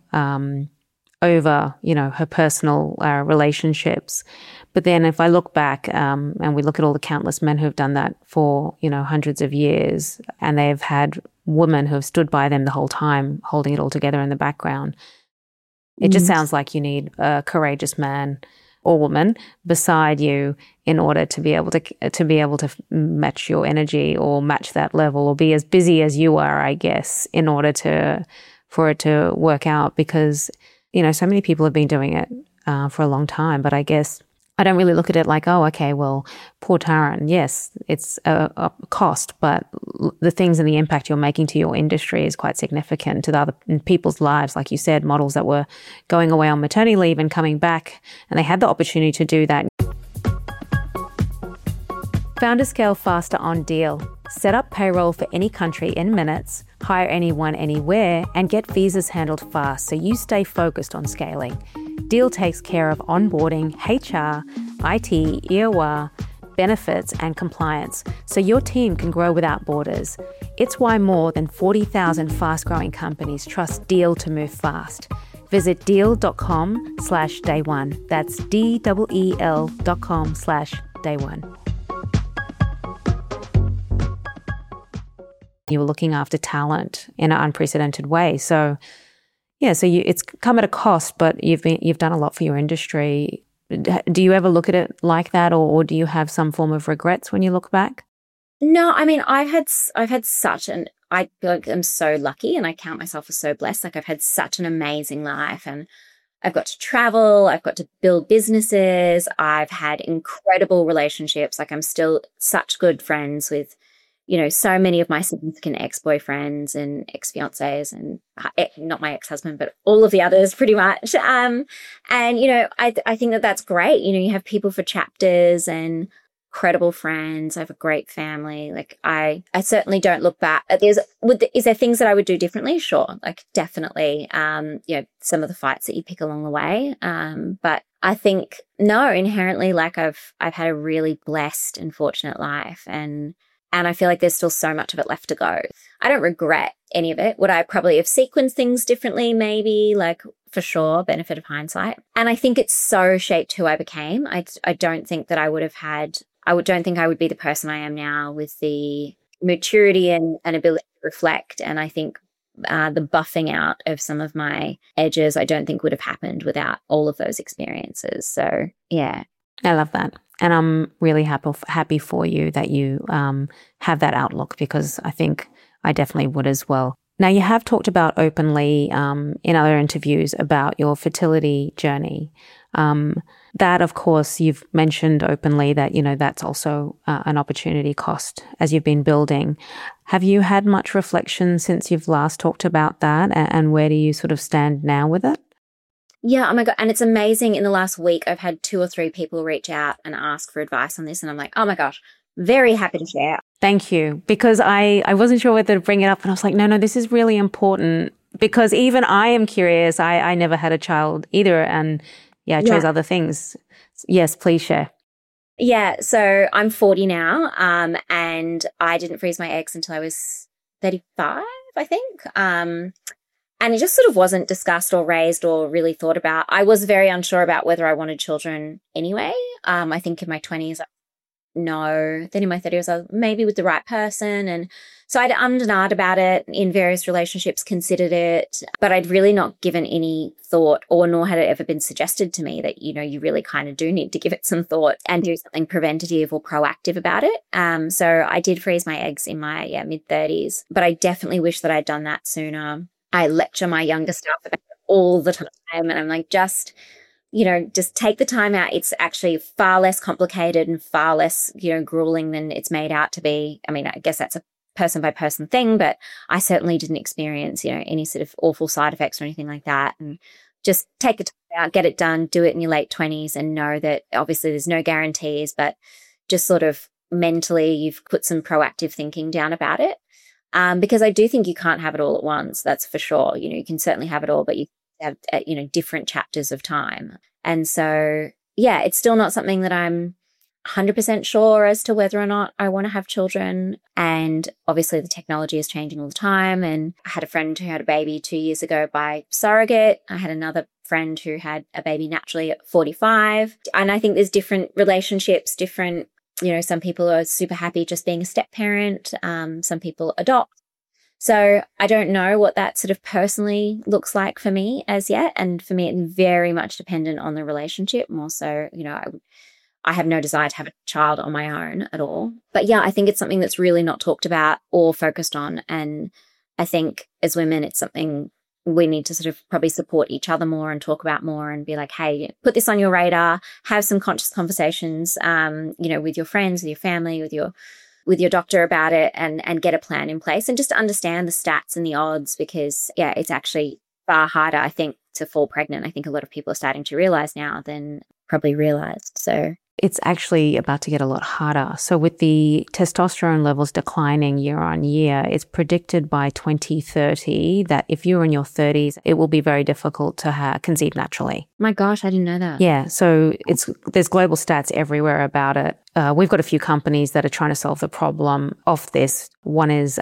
over, her personal relationships. But then if I look back and we look at all the countless men who have done that for, hundreds of years, and they've had women who have stood by them the whole time, holding it all together in the background, it just sounds like you need a courageous man or woman beside you in order to be able to match your energy or match that level, or be as busy as you are, I guess, in order for it to work out. Because, so many people have been doing it for a long time, but I guess I don't really look at it like, oh, okay, well, poor Taryn. Yes, it's a cost, but the things and the impact you're making to your industry is quite significant to the other people's lives. Like you said, models that were going away on maternity leave and coming back, and they had the opportunity to do that. Founders scale faster on Deel. Set up payroll for any country in minutes, hire anyone anywhere, and get visas handled fast so you stay focused on scaling. Deel takes care of onboarding, HR, IT, EOR, benefits, and compliance, so your team can grow without borders. It's why more than 40,000 fast-growing companies trust Deel to move fast. Visit deel.com/day1. That's DEEL.com/day1. You were looking after talent in an unprecedented way. So, it's come at a cost, but you've done a lot for your industry. Do you ever look at it like that, or do you have some form of regrets when you look back? No, I mean, I've had such I feel like I'm so lucky, and I count myself as so blessed. Like I've had such an amazing life, and I've got to travel, I've got to build businesses, I've had incredible relationships. Like I'm still such good friends with, so many of my significant ex-boyfriends and ex-fiancés, and not my ex-husband, but all of the others pretty much. And, I think that that's great. You have people for chapters and incredible friends. I have a great family. Like I certainly don't look back. Is there things that I would do differently? Sure. Like definitely, some of the fights that you pick along the way. But I think, no, inherently, like I've had a really blessed and fortunate life, and And I feel like there's still so much of it left to go. I don't regret any of it. Would I probably have sequenced things differently? Maybe, like, for sure, benefit of hindsight. And I think it's so shaped who I became. I don't think that I would have had, don't think I would be the person I am now with the maturity and ability to reflect. And I think the buffing out of some of my edges, I don't think would have happened without all of those experiences. So, yeah. I love that. And I'm really happy for you that you have that outlook, because I think I definitely would as well. Now, you have talked about openly in other interviews about your fertility journey. That, of course, you've mentioned openly that, that's also an opportunity cost as you've been building. Have you had much reflection since you've last talked about that? And where do you sort of stand now with it? Yeah, oh my God. And it's amazing. In the last week, I've had 2 or 3 people reach out and ask for advice on this. And I'm like, oh my gosh, very happy to share. Thank you. Because I wasn't sure whether to bring it up. And I was like, no, this is really important, because even I am curious. I never had a child either. And I chose other things. Yes, please share. Yeah. So I'm 40 now. And I didn't freeze my eggs until I was 35, I think. And it just sort of wasn't discussed or raised or really thought about. I was very unsure about whether I wanted children anyway. I think in my 20s, no. Then in my 30s, I was maybe with the right person. And so I'd ummed and ahed about it in various relationships, considered it, but I'd really not given any thought, or nor had it ever been suggested to me that, you really kind of do need to give it some thought and do something preventative or proactive about it. So I did freeze my eggs in my mid-30s, but I definitely wish that I'd done that sooner. I lecture my younger staff about it all the time. And I'm like, just take the time out. It's actually far less complicated and far less, grueling than it's made out to be. I mean, I guess that's a person by person thing, but I certainly didn't experience, any sort of awful side effects or anything like that. And just take the time out, get it done, do it in your late 20s, and know that obviously there's no guarantees, but just sort of mentally you've put some proactive thinking down about it. Because I do think you can't have it all at once. That's for sure. You can certainly have it all, but you have, different chapters of time. And so, it's still not something that I'm 100% sure as to whether or not I want to have children. And obviously the technology is changing all the time. And I had a friend who had a baby 2 years ago by surrogate. I had another friend who had a baby naturally at 45. And I think there's different relationships, different, some people are super happy just being a step parent. Some people adopt. So I don't know what that sort of personally looks like for me as yet. And for me, it's very much dependent on the relationship. More so, I have no desire to have a child on my own at all. But I think it's something that's really not talked about or focused on. And I think as women, it's something we need to sort of probably support each other more and talk about more and be like, hey, put this on your radar, have some conscious conversations, with your friends, with your family, with your doctor about it, and get a plan in place, and just to understand the stats and the odds, because it's actually far harder, I think, to fall pregnant. I think a lot of people are starting to realize now than probably realized. So it's actually about to get a lot harder. So with the testosterone levels declining year on year, it's predicted by 2030 that if you're in your 30s, it will be very difficult to conceive naturally. My gosh, I didn't know that. Yeah, so there's global stats everywhere about it. We've got a few companies that are trying to solve the problem of this. One is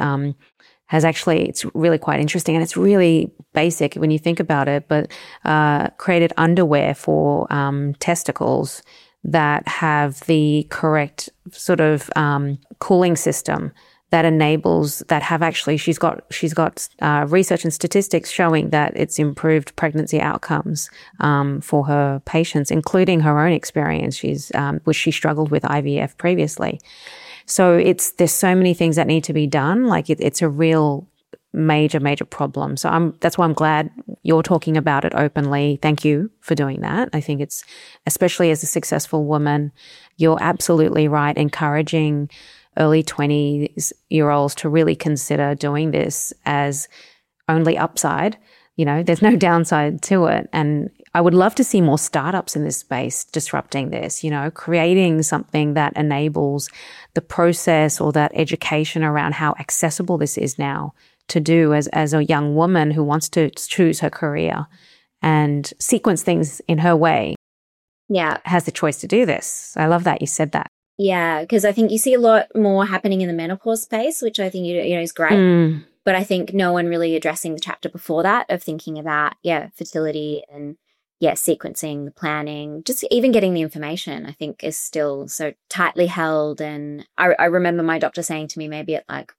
it's really quite interesting, and it's really basic when you think about it, but created underwear for testicles that have the correct sort of cooling system that enables that have actually she's got research and statistics showing that it's improved pregnancy outcomes for her patients, including her own experience. Which she struggled with IVF previously. So there's so many things that need to be done. Like it's a real major problem. So that's why I'm glad you're talking about it openly. Thank you for doing that. I think it's, especially as a successful woman, you're absolutely right, encouraging early 20-year-olds to really consider doing this as only upside. There's no downside to it. And I would love to see more startups in this space disrupting this, creating something that enables the process or that education around how accessible this is now to do as a young woman who wants to choose her career and sequence things in her way. Yeah. Has the choice to do this. I love that you said that. Yeah, because I think you see a lot more happening in the menopause space, which I think, is great. But I think no one really addressing the chapter before that of thinking about, fertility and, sequencing, the planning, just even getting the information, I think is still so tightly held. And I remember my doctor saying to me maybe at like,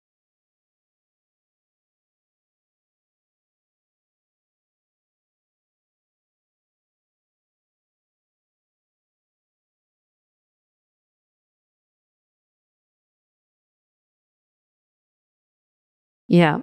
Yeah.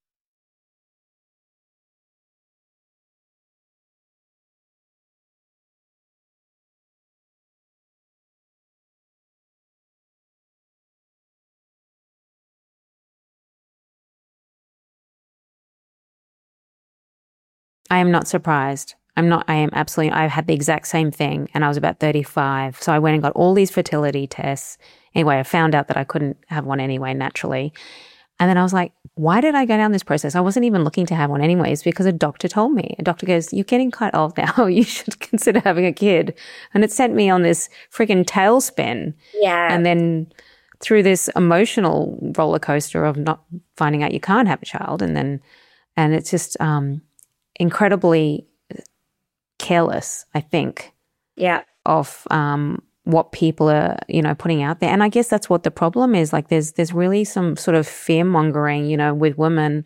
I am not surprised. I am absolutely, I had the exact same thing and I was about 35. So I went and got all these fertility tests. Anyway, I found out that I couldn't have one anyway, naturally. And then I was like, why did I go down this process? I wasn't even looking to have one anyways because a doctor told me. A doctor goes, you're getting quite old now. You should consider having a kid. And it sent me on this freaking tailspin. Yeah. And then through this emotional roller coaster of not finding out you can't have a child. And it's just incredibly careless, I think. Yeah. Of what people are, putting out there. And I guess that's what the problem is. Like there's really some sort of fear mongering, with women,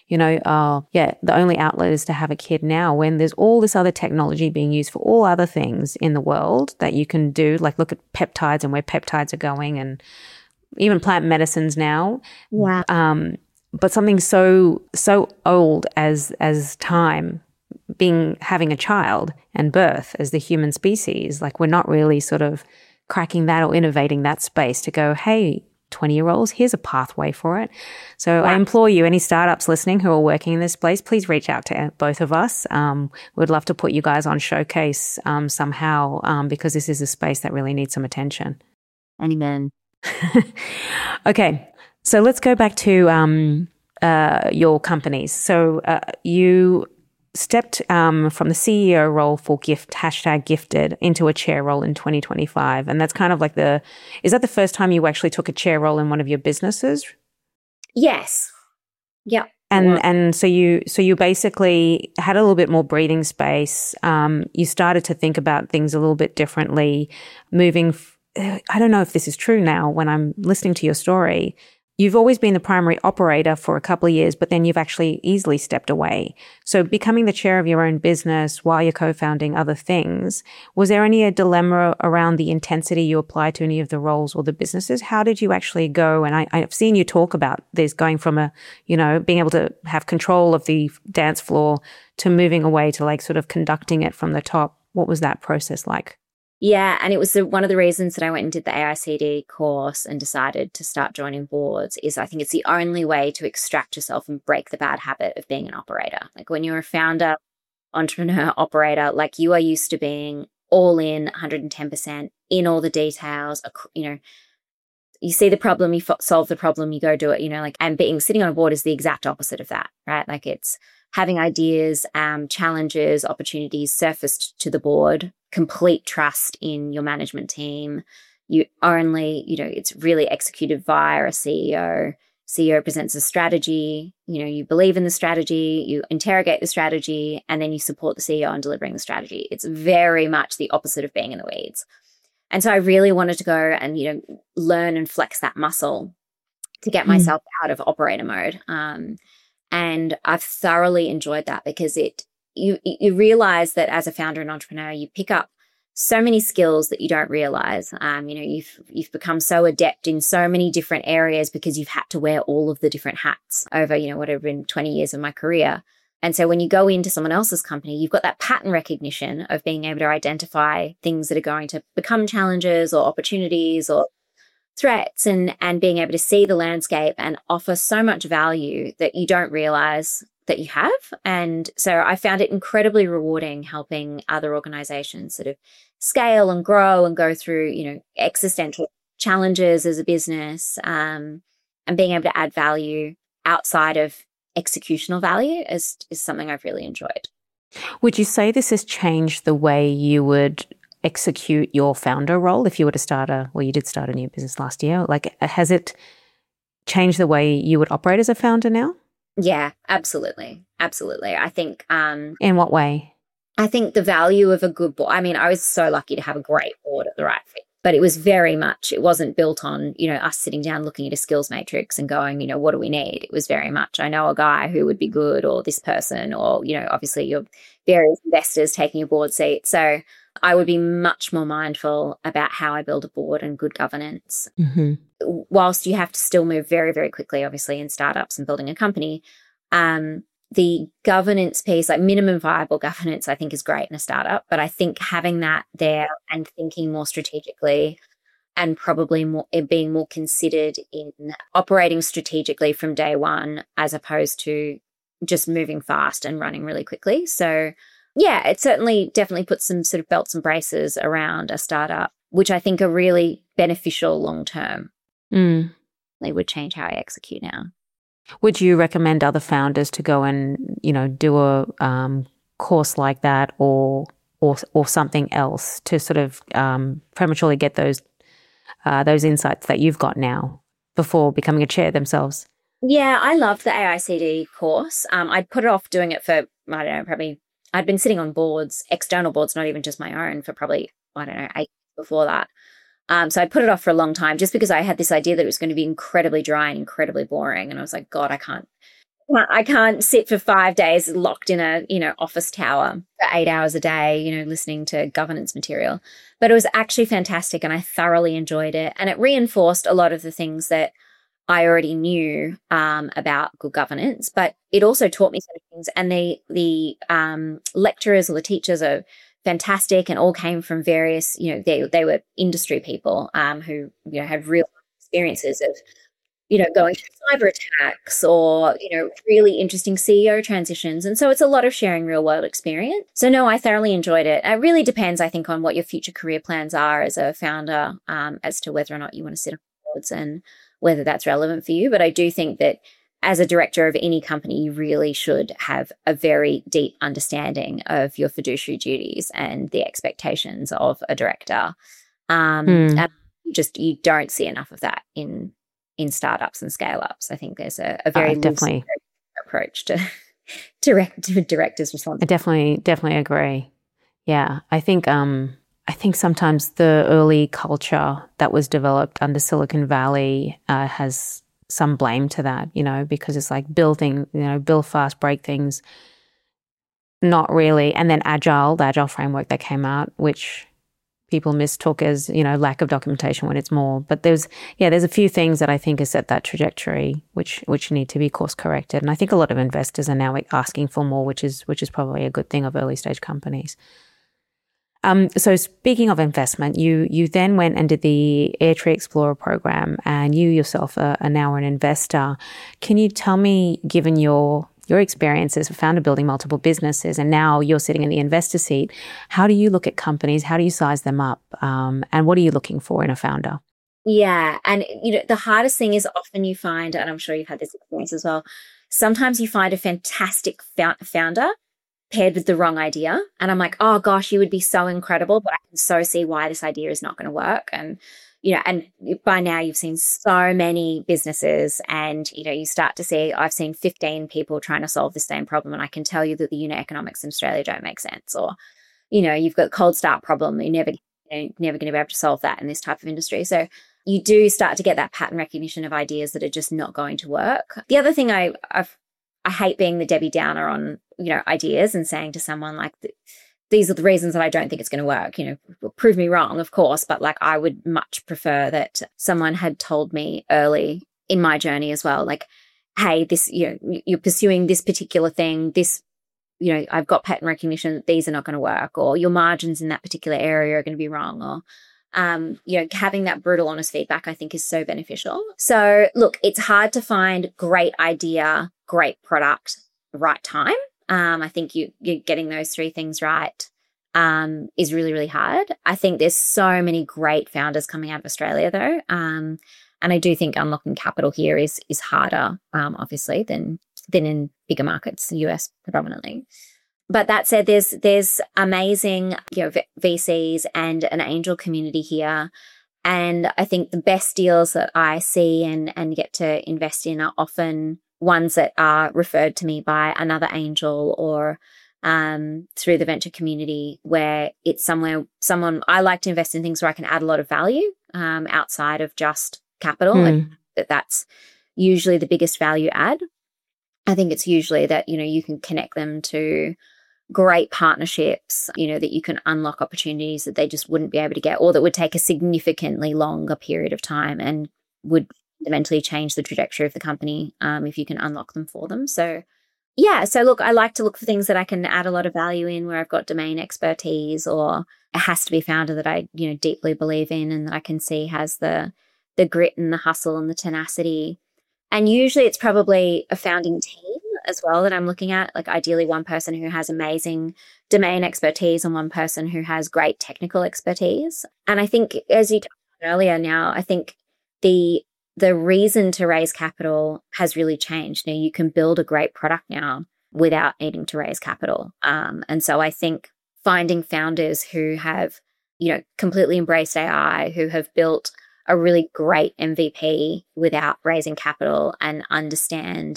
the only outlet is to have a kid now when there's all this other technology being used for all other things in the world that you can do. Like look at peptides and where peptides are going and even plant medicines now. Wow. But something so old as time, having a child and birth as the human species, like we're not really sort of cracking that or innovating that space to go, hey, 20-year-olds, here's a pathway for it. So wow. I implore you, any startups listening who are working in this place, please reach out to both of us. We'd love to put you guys on Showcase somehow because this is a space that really needs some attention. Amen. Okay, so let's go back to your companies. So you stepped from the CEO role for #gifted into a chair role in 2025. And that's kind of like is that the first time you actually took a chair role in one of your businesses? Yes. Yeah. And so you basically had a little bit more breathing space. You started to think about things a little bit differently, I don't know if this is true now when I'm listening to your story. You've always been the primary operator for a couple of years, but then you've actually easily stepped away. So becoming the chair of your own business while you're co-founding other things, was there any dilemma around the intensity you applied to any of the roles or the businesses? How did you actually go? And I've seen you talk about this going from being able to have control of the dance floor to moving away to like sort of conducting it from the top. What was that process like? Yeah, and it was one of the reasons that I went and did the AICD course and decided to start joining boards is I think it's the only way to extract yourself and break the bad habit of being an operator. Like when you're a founder, entrepreneur, operator, like you are used to being all in 110% in all the details, you see the problem, you solve the problem, you go do it, and sitting on a board is the exact opposite of that, right? Like it's having ideas, challenges, opportunities surfaced to the board, complete trust in your management team. You only, it's really executed via a CEO. CEO presents a strategy, you believe in the strategy, you interrogate the strategy, and then you support the CEO on delivering the strategy. It's very much the opposite of being in the weeds. And so I really wanted to go and, learn and flex that muscle to get myself out of operator mode. And I've thoroughly enjoyed that because you realize that as a founder and entrepreneur, you pick up so many skills that you don't realize. You've become so adept in so many different areas because you've had to wear all of the different hats over, whatever been 20 years of my career. And so when you go into someone else's company, you've got that pattern recognition of being able to identify things that are going to become challenges or opportunities or threats and being able to see the landscape and offer so much value that you don't realize that you have. And so I found it incredibly rewarding helping other organizations sort of scale and grow and go through, existential challenges as a business, and being able to add value outside of executional value is something I've really enjoyed. Would you say this has changed the way you would execute your founder role if you were to start you did start a new business last year? Like, has it changed the way you would operate as a founder now? Yeah, absolutely. Absolutely. I think, In what way? I think the value of a good board, I mean, I was so lucky to have a great board at the right fit, but it was very much, it wasn't built on, us sitting down looking at a skills matrix and going, what do we need? It was very much, I know a guy who would be good, or this person, or, obviously your various investors taking a board seat. So I would be much more mindful about how I build a board and good governance. Mm-hmm. Whilst you have to still move very, very quickly, obviously, in startups and building a company, the governance piece, like minimum viable governance, I think is great in a startup. But I think having that there and thinking more strategically, and probably being more considered in operating strategically from day one, as opposed to just moving fast and running really quickly. So yeah, it certainly definitely puts some sort of belts and braces around a startup, which I think are really beneficial long term. They would change how I execute now. Would you recommend other founders to go and, do a course like that or something else to sort of prematurely get those insights that you've got now before becoming a chair themselves? Yeah, I loved the AICD course. I'd put it off doing it for, I don't know, probably I'd been sitting on boards, external boards, not even just my own, for probably, 8 years before that. So I put it off for a long time just because I had this idea that it was going to be incredibly dry and incredibly boring. And I was like, God, I can't sit for 5 days locked in a, office tower for 8 hours a day, listening to governance material. But it was actually fantastic and I thoroughly enjoyed it. And it reinforced a lot of the things that I already knew about good governance, but it also taught me some things. And the lecturers or the teachers are fantastic and all came from various, they were industry people who, had real experiences of, going through cyber attacks or, really interesting CEO transitions. And so it's a lot of sharing real world experience. So no, I thoroughly enjoyed it. It really depends, I think, on what your future career plans are as a founder, as to whether or not you want to sit on boards and whether that's relevant for you. But I do think that as a director of any company, you really should have a very deep understanding of your fiduciary duties and the expectations of a director. And you don't see enough of that in startups and scale-ups. I think there's a very definitely approach to directors' responsibility. I definitely agree. Yeah, I think sometimes the early culture that was developed under Silicon Valley has some blame to that, because it's like build fast, break things. Not really. And then the agile framework that came out, which people mistook as, lack of documentation when it's more. But there's a few things that I think has set that trajectory, which need to be course corrected. And I think a lot of investors are now asking for more, which is probably a good thing of early stage companies. So speaking of investment, you then went and did the Airtree Explorer program, and you yourself are now an investor. Can you tell me, given your experience as a founder building multiple businesses, and now you're sitting in the investor seat, how do you look at companies? How do you size them up? And what are you looking for in a founder? Yeah. And, the hardest thing is often you find, and I'm sure you've had this experience as well, sometimes you find a fantastic founder paired with the wrong idea. And I'm like, oh gosh, you would be so incredible, but I can so see why this idea is not going to work. And, and by now you've seen so many businesses and, you start to see, I've seen 15 people trying to solve the same problem. And I can tell you that the unit economics in Australia don't make sense. Or, you've got cold start problem. You're never going to be able to solve that in this type of industry. So you do start to get that pattern recognition of ideas that are just not going to work. The other thing I hate being the Debbie Downer on, ideas and saying to someone like, these are the reasons that I don't think it's going to work, prove me wrong, of course. But like, I would much prefer that someone had told me early in my journey as well, like, hey, this, you're pursuing this particular thing, this, I've got pattern recognition that these are not going to work, or your margins in that particular area are going to be wrong, or, having that brutal, honest feedback, I think is so beneficial. So look, it's hard to find great idea, great product, right time. I think you're getting those three things right is really, really hard. I think there's so many great founders coming out of Australia though. And I do think unlocking capital here is harder, obviously, than in bigger markets, the US predominantly. But that said, there's amazing, VCs and an angel community here. And I think the best deals that I see and get to invest in are often ones that are referred to me by another angel or through the venture community, where it's someone I like to invest in things where I can add a lot of value outside of just capital. And that's usually the biggest value add. I think it's usually that, you can connect them to great partnerships, that you can unlock opportunities that they just wouldn't be able to get, or that would take a significantly longer period of time and would fundamentally change the trajectory of the company if you can unlock them for them. So look, I like to look for things that I can add a lot of value in, where I've got domain expertise, or it has to be a founder that I, deeply believe in and that I can see has the grit and the hustle and the tenacity. And usually it's probably a founding team as well that I'm looking at, like ideally one person who has amazing domain expertise and one person who has great technical expertise. And I think, as you talked about earlier now, I think the reason to raise capital has really changed. Now you can build a great product now without needing to raise capital. And so I think finding founders who have, completely embraced AI, who have built a really great MVP without raising capital and understand,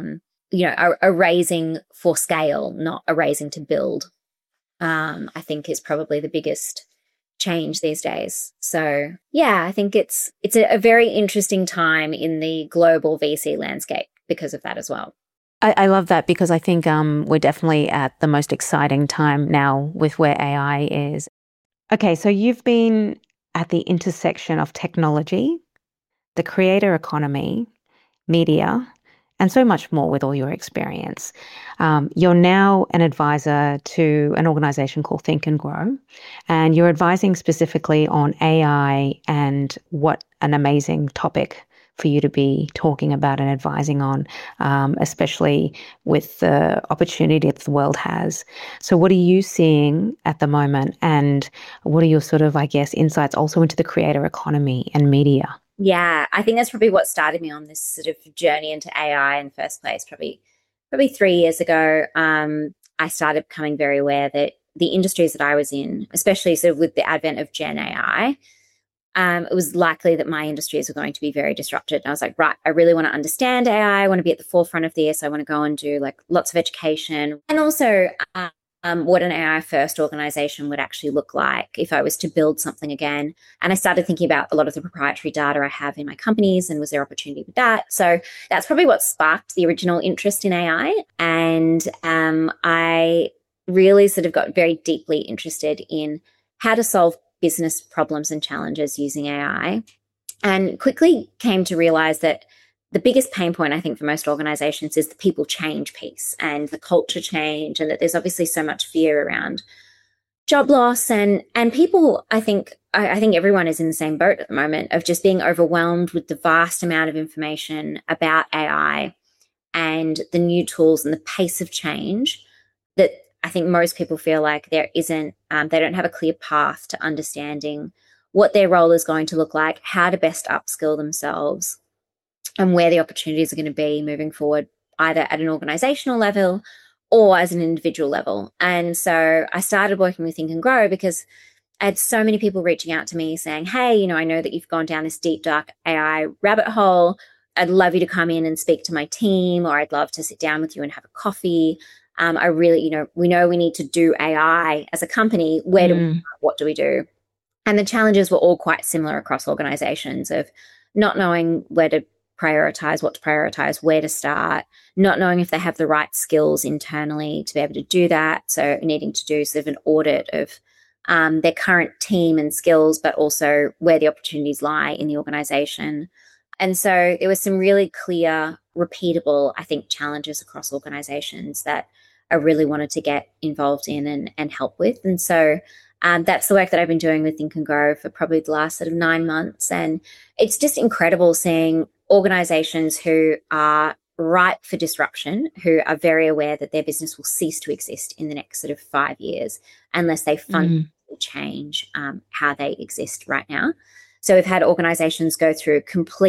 a raising for scale, not a raising to build, I think is probably the biggest change these days. So I think it's a very interesting time in the global VC landscape because of that as well. I love that, because I think we're definitely at the most exciting time now with where AI is. Okay, so you've been at the intersection of technology, the creator economy, media, and so much more with all your experience. You're now an advisor to an organization called Think and Grow, and you're advising specifically on AI, and what an amazing topic for you to be talking about and advising on, especially with the opportunity that the world has. So what are you seeing at the moment, and what are your sort of, insights also into the creator economy and media? Yeah, I think that's probably what started me on this sort of journey into AI in the first place. Probably 3 years ago, I started becoming very aware that the industries that I was in, especially sort of with the advent of Gen AI, it was likely that my industries were going to be very disrupted. And I was like, right, I really want to understand AI. I want to be at the forefront of this. I want to go and do like lots of education, and also what an AI first organization would actually look like if I was to build something again. And I started thinking about a lot of the proprietary data I have in my companies, and was there opportunity with that? So that's probably what sparked the original interest in AI. And I really sort of got very deeply interested in how to solve business problems and challenges using AI, and quickly came to realize that the biggest pain point, I think, for most organizations is the people change piece and the culture change, and that there's obviously so much fear around job loss, and people, I think everyone is in the same boat at the moment of just being overwhelmed with the vast amount of information about AI and the new tools and the pace of change, that I think most people feel like there isn't, they don't have a clear path to understanding what their role is going to look like, how to best upskill themselves, and where the opportunities are going to be moving forward, either at an organizational level or as an individual level. And so I started working with Think and Grow because I had so many people reaching out to me saying, hey, I know that you've gone down this deep, dark AI rabbit hole. I'd love you to come in and speak to my team, or I'd love to sit down with you and have a coffee. I really, we know we need to do AI as a company. Where do we, what do we do? And the challenges were all quite similar across organizations, of not knowing where to prioritize, what to prioritize, where to start, not knowing if they have the right skills internally to be able to do that. So needing to do sort of an audit of their current team and skills, but also where the opportunities lie in the organization. And so there was some really clear, repeatable, I think, challenges across organizations that I really wanted to get involved in and help with. And so that's the work that I've been doing with Think and Grow for probably the last sort of 9 months. And it's just incredible seeing organizations who are ripe for disruption, who are very aware that their business will cease to exist in the next sort of 5 years unless they fundamentally change how they exist right now. So we've had organizations go through complete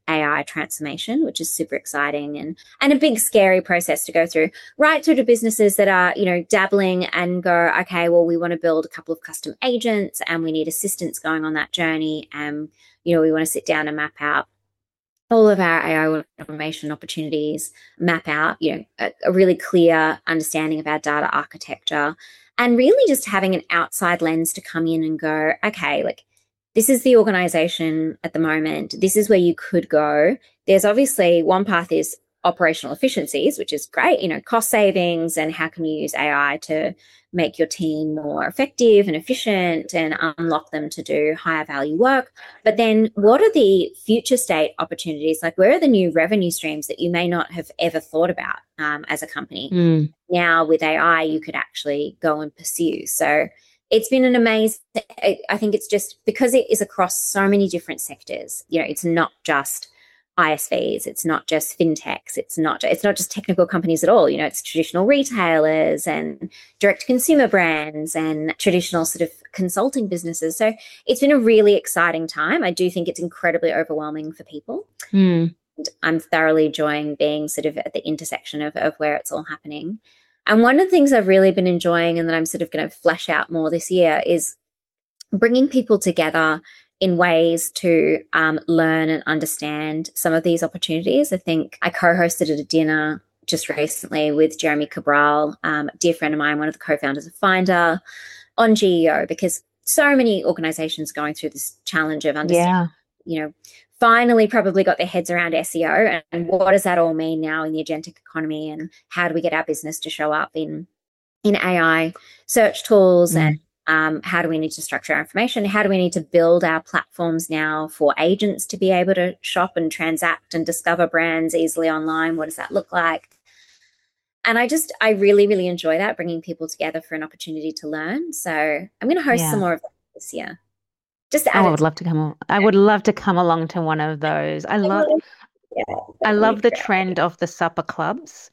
AI transformation, which is super exciting and a big scary process to go through, right through to businesses that are, dabbling and go, okay, well, we want to build a couple of custom agents and we need assistance going on that journey. And, we want to sit down and map out all of our AI automation opportunities, map out, a really clear understanding of our data architecture, and really just having an outside lens to come in and go, okay, like, this is the organization at the moment. This is where you could go. There's obviously one path is operational efficiencies, which is great, cost savings, and how can you use AI to make your team more effective and efficient and unlock them to do higher value work. But then what are the future state opportunities? Like, where are the new revenue streams that you may not have ever thought about as a company? Now with AI, you could actually go and pursue. So it's been an amazing, I think it's just because it is across so many different sectors. It's not just ISVs, it's not just fintechs, it's not just technical companies at all. It's traditional retailers and direct consumer brands and traditional sort of consulting businesses. So it's been a really exciting time. I do think it's incredibly overwhelming for people. And I'm thoroughly enjoying being sort of at the intersection of where it's all happening. And one of the things I've really been enjoying and that I'm sort of going to flesh out more this year is bringing people together in ways to learn and understand some of these opportunities. I think I co-hosted at a dinner just recently with Jeremy Cabral, a dear friend of mine, one of the co-founders of Finder, on GEO, because so many organizations going through this challenge of understanding, finally probably got their heads around SEO and what does that all mean now in the agentic economy, and how do we get our business to show up in AI search tools, and how do we need to structure our information? How do we need to build our platforms now for agents to be able to shop and transact and discover brands easily online? What does that look like? And I really, really enjoy that, bringing people together for an opportunity to learn. So I'm going to host some more of that this year. Just to add I would love to come. I would love to come along to one of those. I love the trend of the supper clubs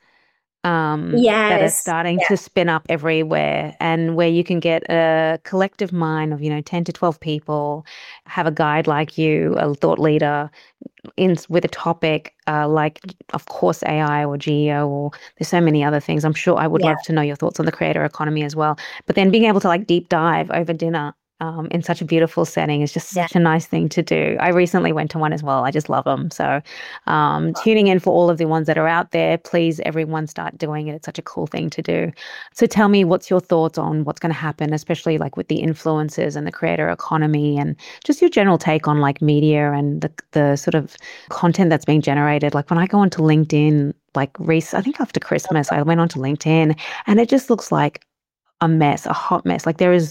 that are starting to spin up everywhere, and where you can get a collective mind of 10 to 12 people, have a guide like you, a thought leader with a topic like, of course, AI or GEO, or there's so many other things. I'm sure I would love to know your thoughts on the creator economy as well. But then being able to like deep dive over dinner in such a beautiful setting is just such a nice thing to do. I recently went to one as well. I just love them. So tuning in for all of the ones that are out there, please everyone start doing it. It's such a cool thing to do. So tell me, what's your thoughts on what's going to happen, especially like with the influencers and the creator economy, and just your general take on like media and the sort of content that's being generated. Like when I go onto LinkedIn, like I think after Christmas, I went onto LinkedIn and it just looks like a mess, a hot mess. Like there is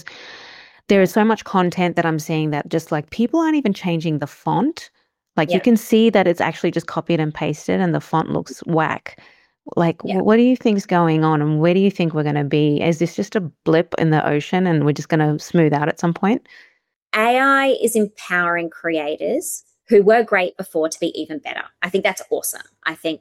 so much content that I'm seeing that just like people aren't even changing the font. Like you can see that it's actually just copied and pasted and the font looks whack. Like what do you think's going on, and where do you think we're going to be? Is this just a blip in the ocean and we're just going to smooth out at some point? AI is empowering creators who were great before to be even better. I think that's awesome. I think,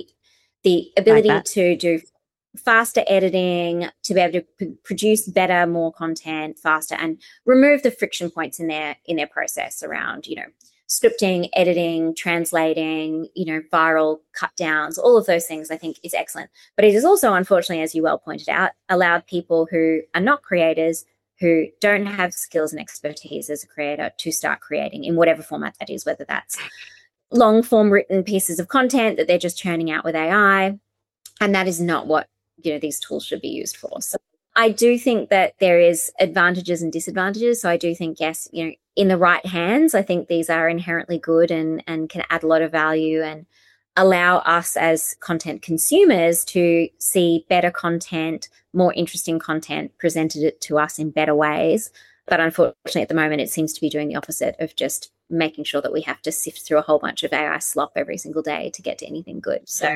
the ability to do faster editing, to be able to produce better, more content faster, and remove the friction points in their process around, scripting, editing, translating, viral cut downs, all of those things I think is excellent. But it is also, unfortunately, as you well pointed out, allowed people who are not creators, who don't have skills and expertise as a creator, to start creating in whatever format that is, whether that's long form written pieces of content that they're just churning out with AI. And that is not what these tools should be used for. So I do think that there is advantages and disadvantages. So I do think, yes, in the right hands, I think these are inherently good and can add a lot of value and allow us as content consumers to see better content, more interesting content presented to us in better ways. But unfortunately, at the moment, it seems to be doing the opposite of just making sure that we have to sift through a whole bunch of AI slop every single day to get to anything good. So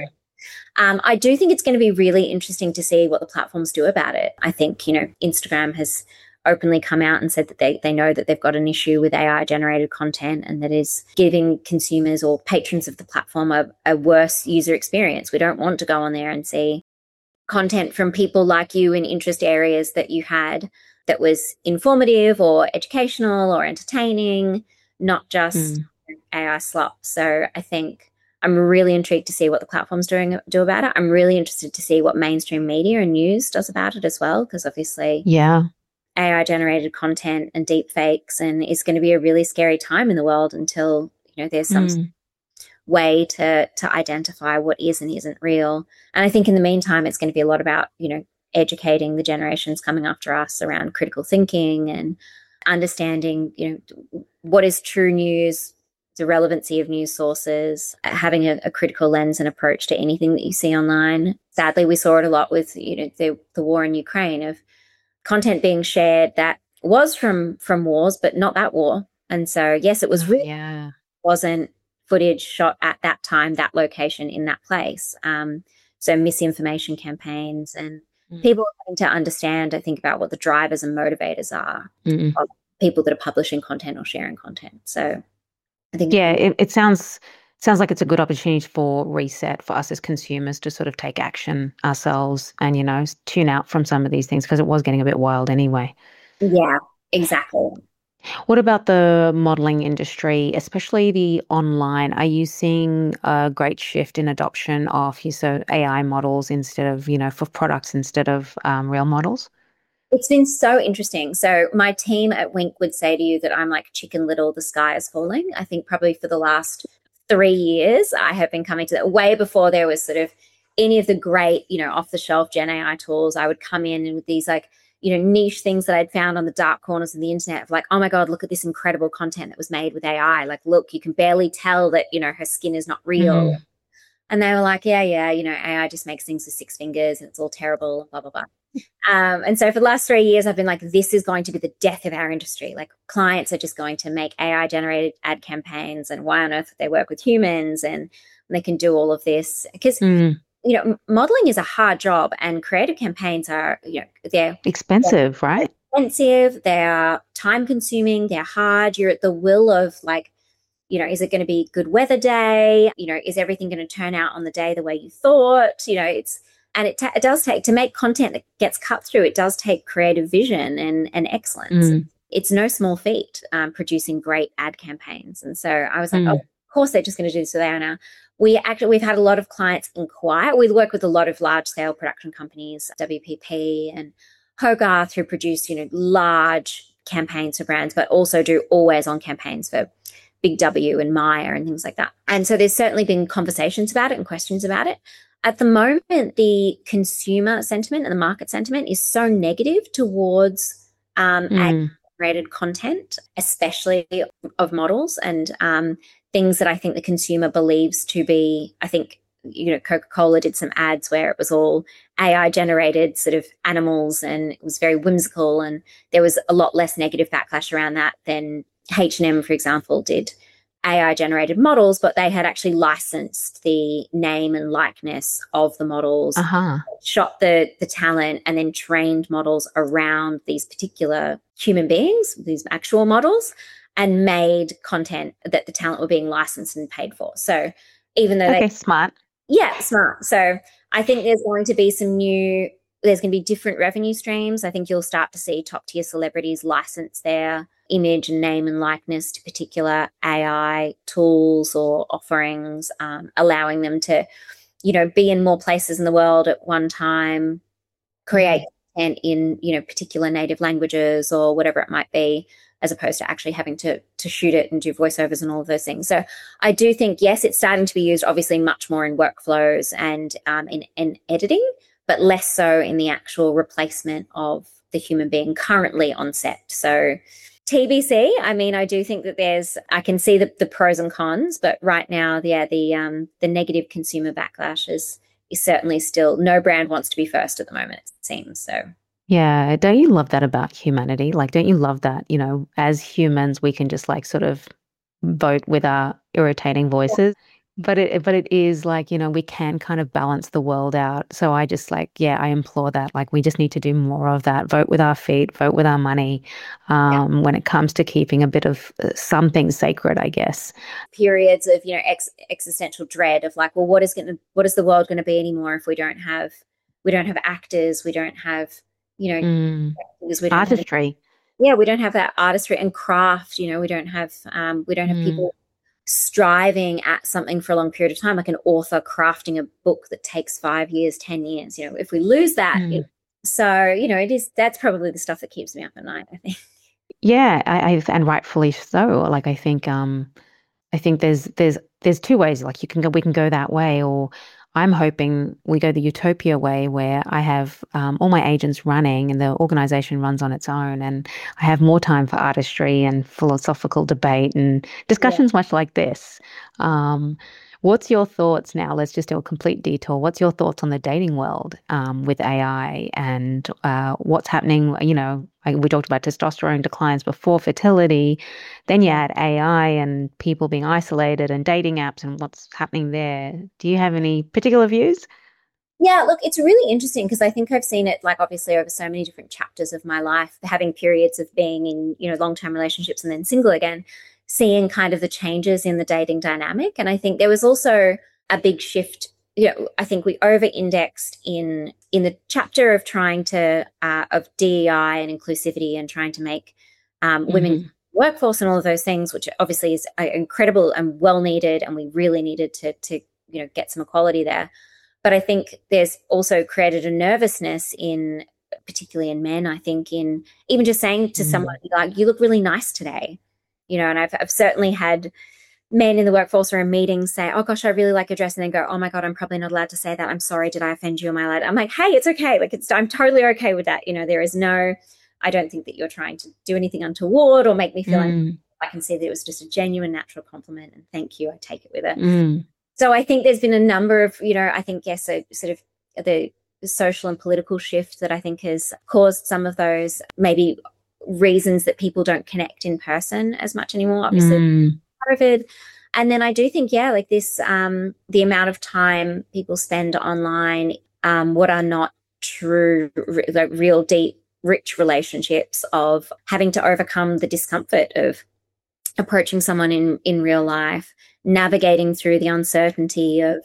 I do think it's going to be really interesting to see what the platforms do about it. I think, Instagram has openly come out and said that they know that they've got an issue with AI generated content, and that is giving consumers or patrons of the platform a worse user experience. We don't want to go on there and see content from people like you in interest areas that you had that was informative or educational or entertaining, not just AI slop. So I think I'm really intrigued to see what the platforms do about it. I'm really interested to see what mainstream media and news does about it as well, because obviously AI generated content and deep fakes, and it's going to be a really scary time in the world until, there's some way to identify what is and isn't real. And I think in the meantime, it's going to be a lot about, educating the generations coming after us around critical thinking and understanding, what is true news, the relevancy of news sources, having a critical lens and approach to anything that you see online. Sadly, we saw it a lot with, the war in Ukraine, of content being shared that was from wars, but not that war. And so, yes, it was real. Wasn't footage shot at that time, that location, in that place. So misinformation campaigns, and people are having to understand, I think, about what the drivers and motivators are of people that are publishing content or sharing content. So I think it sounds like it's a good opportunity for reset for us as consumers to sort of take action ourselves and, tune out from some of these things, because it was getting a bit wild anyway. Yeah, exactly. What about the modeling industry, especially the online? Are you seeing a great shift in adoption of AI models instead of, for products instead of real models? It's been so interesting. So my team at Wink would say to you that I'm like Chicken Little, the sky is falling. I think probably for the last 3 years, I have been coming to that. Way before there was sort of any of the great, off the shelf Gen AI tools, I would come in with these niche things that I'd found on the dark corners of the internet, of like, oh my God, look at this incredible content that was made with AI. Like, look, you can barely tell that, her skin is not real. And they were like, yeah, AI just makes things with 6 fingers and it's all terrible, blah, blah, blah. And so for the last 3 years, I've been like, this is going to be the death of our industry. Like, clients are just going to make AI generated ad campaigns, and why on earth would they work with humans and they can do all of this? Because modeling is a hard job, and creative campaigns are, they're expensive, right? Expensive. They are time consuming. They're hard. You're at the will of is it going to be a good weather day? Is everything going to turn out on the day the way you thought? It does take, to make content that gets cut through, it does take creative vision and excellence. It's no small feat, producing great ad campaigns. And so I was like, oh, of course they're just going to do this with AI now. We've had a lot of clients inquire. We work with a lot of large scale production companies, WPP and Hogarth, who produce, large campaigns for brands, but also do always on campaigns for Big W and Myer and things like that. And so there's certainly been conversations about it and questions about it. At the moment, the consumer sentiment and the market sentiment is so negative towards ad-generated content, especially of models and things that I think the consumer believes to be, I think, Coca-Cola did some ads where it was all AI generated sort of animals, and it was very whimsical, and there was a lot less negative backlash around that than H&M, for example, did AI generated models, but they had actually licensed the name and likeness of the models, shot the talent, and then trained models around these particular human beings, these actual models, and made content that the talent were being licensed and paid for. So even though smart. Yeah, smart. So I think there's going to be there's going to be different revenue streams. I think you'll start to see top tier celebrities license their image and name and likeness to particular AI tools or offerings, allowing them to, be in more places in the world at one time, create content in, particular native languages or whatever it might be, as opposed to actually having to shoot it and do voiceovers and all of those things. So I do think, yes, it's starting to be used obviously much more in workflows and in editing, but less so in the actual replacement of the human being currently on set. So TBC, I mean, I do think that I can see the pros and cons, but right now, the negative consumer backlash is certainly still, no brand wants to be first at the moment, it seems. So yeah, don't you love that about humanity? Like, don't you love that, as humans, we can just sort of vote with our irritating voices? But it is we can kind of balance the world out. So I just I implore that. We just need to do more of that. Vote with our feet, vote with our money, when it comes to keeping a bit of something sacred, I guess. Periods of, existential dread of well, what is the world going to be anymore if we don't have actors, we don't have, artistry. We don't have that artistry and craft, we don't have people striving at something for a long period of time, like an author crafting a book that takes 5 years, 10 years, if we lose that, that's probably the stuff that keeps me up at night, I think. Yeah, and rightfully so. Like, I think there's two ways. Like, we can go that way, or I'm hoping we go the utopia way, where I have all my agents running and the organization runs on its own, and I have more time for artistry and philosophical debate and discussions much like this. What's your thoughts now? Let's just do a complete detour. What's your thoughts on the dating world with AI and what's happening? We talked about testosterone declines before, fertility. Then you add AI and people being isolated and dating apps and what's happening there. Do you have any particular views? Yeah, look, it's really interesting because I think I've seen it, like, obviously over so many different chapters of my life, having periods of being in, long-term relationships and then single again, seeing kind of the changes in the dating dynamic. And I think there was also a big shift. I think we over-indexed in the chapter of trying to, of DEI and inclusivity and trying to make women workforce and all of those things, which obviously is incredible and well needed. And we really needed to get some equality there. But I think there's also created a nervousness particularly in men, I think, in even just saying to someone, like, you look really nice today. And I've certainly had men in the workforce or in meetings say, oh gosh, I really like your dress, and then go, oh my God, I'm probably not allowed to say that. I'm sorry, did I offend you? Am I allowed? I'm like, hey, it's okay. Like, I'm totally okay with that. There is I don't think that you're trying to do anything untoward or make me feel I can see that it was just a genuine, natural compliment, and thank you. I take it with it. So I think there's been a number of, I think, yes, so sort of the social and political shift that I think has caused some of those maybe reasons that people don't connect in person as much anymore, obviously COVID. And then I do think, like this, the amount of time people spend online, what are not true, like real deep, rich relationships, of having to overcome the discomfort of approaching someone in real life, navigating through the uncertainty of,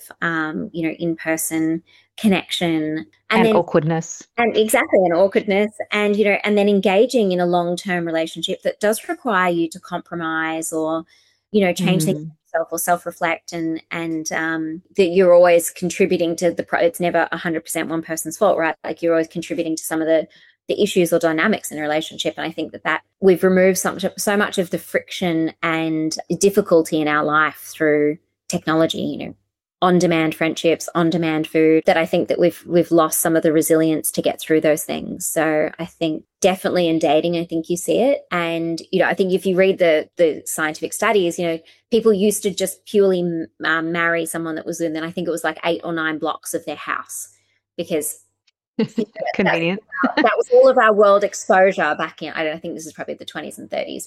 in-person connection and then awkwardness. And awkwardness. And, and then engaging in a long-term relationship that does require you to compromise or, change things yourself or self-reflect, and that you're always contributing to it's never 100% one person's fault, right? Like, you're always contributing to some of the issues or dynamics in a relationship. And I think that we've removed so much of the friction and difficulty in our life through technology, on-demand friendships, on-demand food, that I think that we've lost some of the resilience to get through those things. So I think definitely in dating, I think you see it. And, I think if you read the scientific studies, people used to just purely marry someone that was within, I think it was like 8 or 9 blocks of their house, because convenient. That was all of our world exposure back in, I think this is probably the 20s and 30s.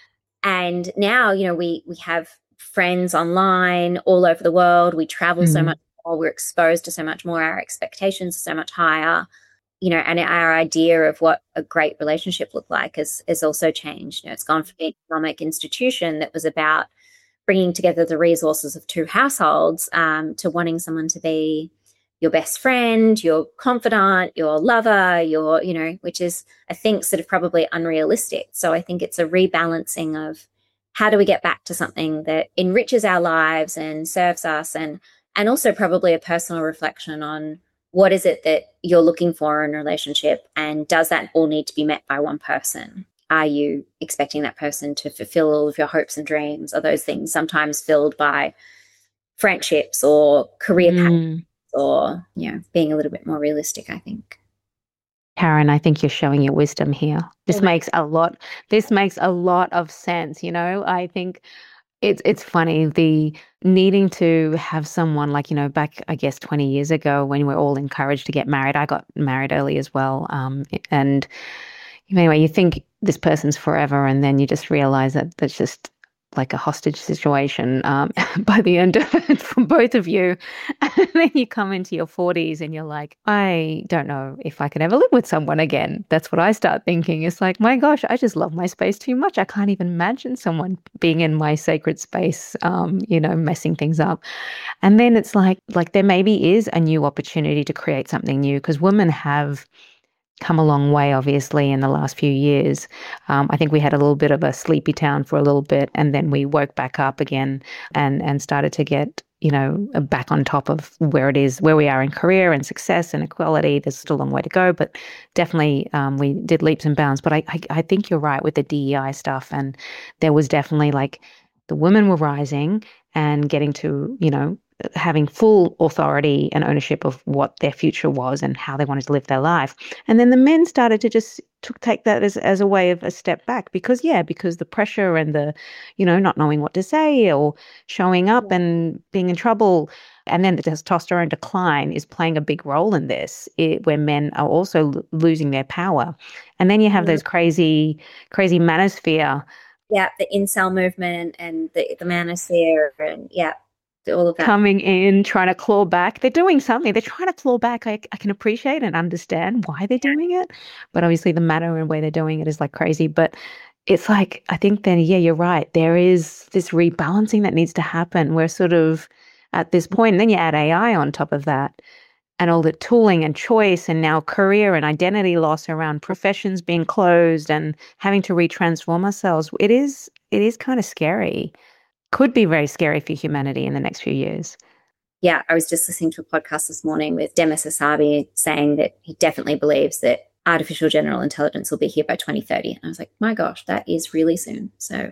And now, we have friends online all over the world. We travel so much more. We're exposed to so much more. Our expectations are so much higher, and our idea of what a great relationship looked like has also changed. It's gone from an economic institution that was about bringing together the resources of 2 households to wanting someone to be your best friend, your confidant, your lover, which is, I think, sort of probably unrealistic. So I think it's a rebalancing of how do we get back to something that enriches our lives and serves us, and also probably a personal reflection on what is it that you're looking for in a relationship, and does that all need to be met by one person? Are you expecting that person to fulfill all of your hopes and dreams? Are those things sometimes filled by friendships or career paths? Or, being a little bit more realistic, I think. Karen, I think you're showing your wisdom here. This makes a lot of sense. I think it's funny, the needing to have someone like, back, I guess, 20 years ago when we were all encouraged to get married. I got married early as well. And anyway, you think this person's forever, and then you just realize that that's just like a hostage situation by the end of it for both of you. And then you come into your 40s and you're like, I don't know if I could ever live with someone again. That's what I start thinking. It's like, my gosh, I just love my space too much. I can't even imagine someone being in my sacred space, messing things up. And then it's like there maybe is a new opportunity to create something new, because women have come a long way, obviously, in the last few years. I think we had a little bit of a sleepy town for a little bit, and then we woke back up again and started to get, back on top of where we are in career and success and equality. There's still a long way to go, but definitely we did leaps and bounds. But I think you're right with the DEI stuff, and there was definitely like the women were rising and getting to, having full authority and ownership of what their future was and how they wanted to live their life. And then the men started to just take that as a way of a step back because the pressure and the, not knowing what to say or showing up and being in trouble. And then the testosterone decline is playing a big role in this, where men are also losing their power. And then you have those crazy manosphere. Yeah, the incel movement and the manosphere and all of that. Coming in, trying to claw back. They're doing something. They're trying to claw back. I can appreciate and understand why they're doing it. But obviously the manner and way they're doing it is like crazy. But it's like, I think then, you're right. There is this rebalancing that needs to happen. We're sort of at this point, and then you add AI on top of that and all the tooling and choice and now career and identity loss around professions being closed and having to retransform ourselves. It is kind of scary. Could be very scary for humanity in the next few years. Yeah, I was just listening to a podcast this morning with Demis Hassabis saying that he definitely believes that artificial general intelligence will be here by 2030. And I was like, my gosh, that is really soon. So.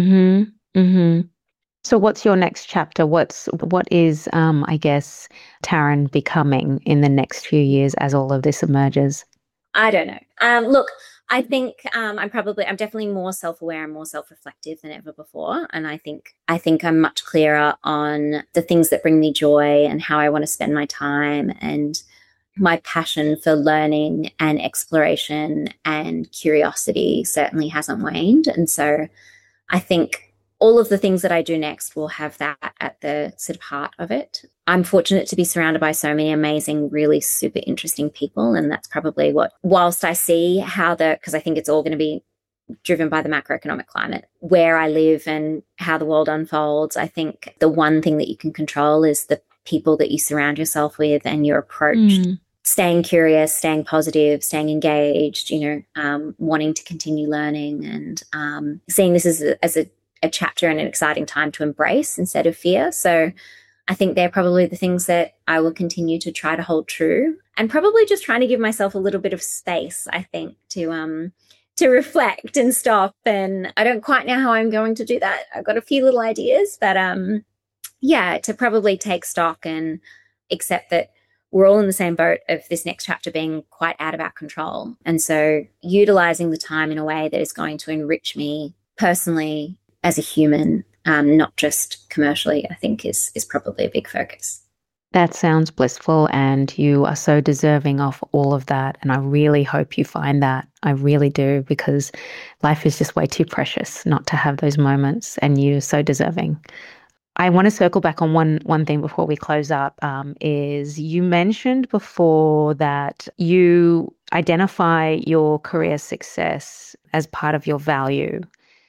So what's your next chapter? What is, I guess, Taryn becoming in the next few years as all of this emerges? I don't know. Look, I think I'm definitely more self-aware and more self-reflective than ever before. And I think I'm much clearer on the things that bring me joy and how I want to spend my time, and my passion for learning and exploration and curiosity certainly hasn't waned. And so I think all of the things that I do next will have that at the sort of heart of it. I'm fortunate to be surrounded by so many amazing, really super interesting people. And that's probably whilst I see because I think it's all going to be driven by the macroeconomic climate, where I live and how the world unfolds, I think the one thing that you can control is the people that you surround yourself with and your approach. Staying curious, staying positive, staying engaged, wanting to continue learning and seeing this as a chapter and an exciting time to embrace instead of fear. So I think they're probably the things that I will continue to try to hold true, and probably just trying to give myself a little bit of space, I think, to reflect and stop. And I don't quite know how I'm going to do that. I've got a few little ideas, but to probably take stock and accept that we're all in the same boat of this next chapter being quite out of our control. And so utilizing the time in a way that is going to enrich me personally as a human, not just commercially, I think is probably a big focus. That sounds blissful, and you are so deserving of all of that. And I really hope you find that. I really do, because life is just way too precious not to have those moments, and you're so deserving. I want to circle back on one thing before we close up, is you mentioned before that you identify your career success as part of your value.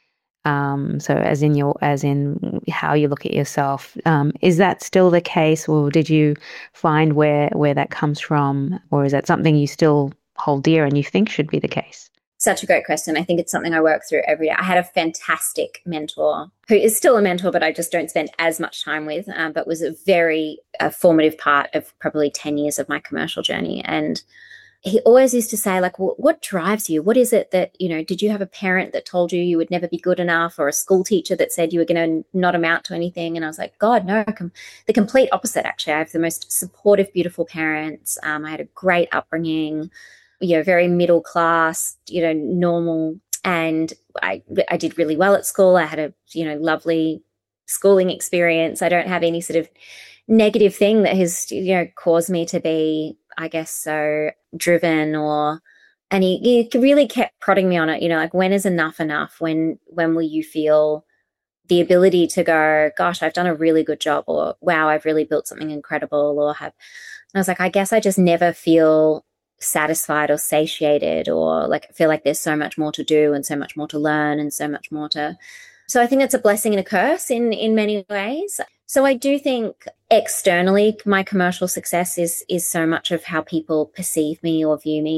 So as in how you look at yourself, is that still the case, or did you find where that comes from, or is that something you still hold dear and you think should be the case? Such a great question. I think it's something I work through every day. I had a fantastic mentor who is still a mentor, but I just don't spend as much time with, but was a very formative part of probably 10 years of my commercial journey. And he always used to say, like, well, what drives you? What is it that, did you have a parent that told you would never be good enough, or a school teacher that said you were going to not amount to anything? And I was like, God, no, the complete opposite, actually. I have the most supportive, beautiful parents. I had a great upbringing, very middle class, normal. And I did really well at school. I had a, lovely schooling experience. I don't have any sort of negative thing that has, caused me to be, I guess, so driven and he really kept prodding me on it, like, when is enough? When will you feel the ability to go, gosh, I've done a really good job, or wow, I've really built something incredible, and I was like, I guess I just never feel satisfied or satiated, or like feel like there's so much more to do and so much more to learn and so much more so I think it's a blessing and a curse in many ways. So I do think externally my commercial success is so much of how people perceive me or view me.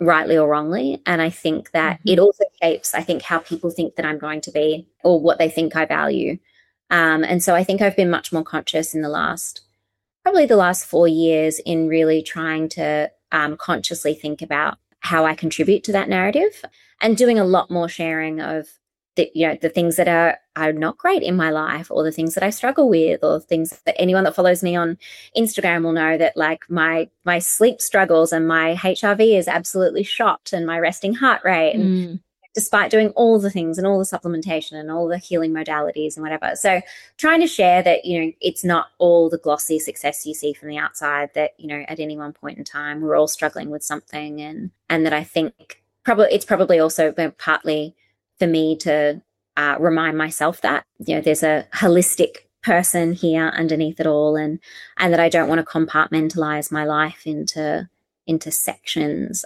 rightly or wrongly. And I think that it also shapes, I think, how people think that I'm going to be or what they think I value. And so I think I've been much more conscious in probably the last 4 years in really trying to consciously think about how I contribute to that narrative and doing a lot more sharing of the things that are not great in my life, or the things that I struggle with, or things that anyone that follows me on Instagram will know that, like, my sleep struggles and my HRV is absolutely shot and my resting heart rate. And despite doing all the things and all the supplementation and all the healing modalities and whatever. So trying to share that, it's not all the glossy success you see from the outside, that, at any one point in time, we're all struggling with something. And that I think it's probably also been partly for me to remind myself that, there's a holistic person here underneath it all, and that I don't want to compartmentalize my life into sections.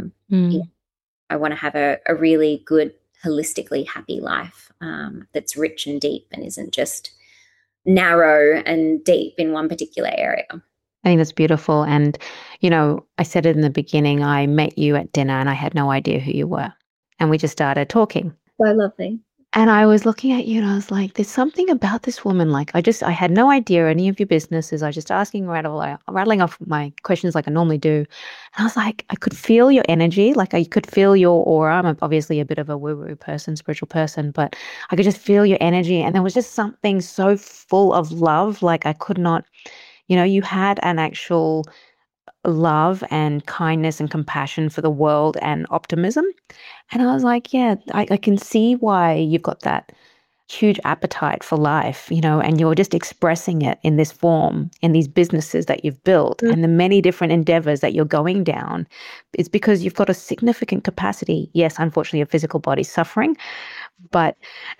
I want to have a really good, holistically happy life that's rich and deep and isn't just narrow and deep in one particular area. I think that's beautiful. And, I said it in the beginning, I met you at dinner and I had no idea who you were. And we just started talking. So lovely. And I was looking at you and I was like, there's something about this woman. Like, I had no idea any of your businesses. I was just rattling off my questions like I normally do. And I was like, I could feel your energy. Like, I could feel your aura. I'm obviously a bit of a woo-woo person, spiritual person, but I could just feel your energy. And there was just something so full of love. Like, I could not, you had an actual love and kindness and compassion for the world and optimism. And I was like, yeah, I can see why you've got that huge appetite for life, and you're just expressing it in this form, in these businesses that you've built and the many different endeavors that you're going down. It's because you've got a significant capacity. Yes, unfortunately, your physical body's suffering, but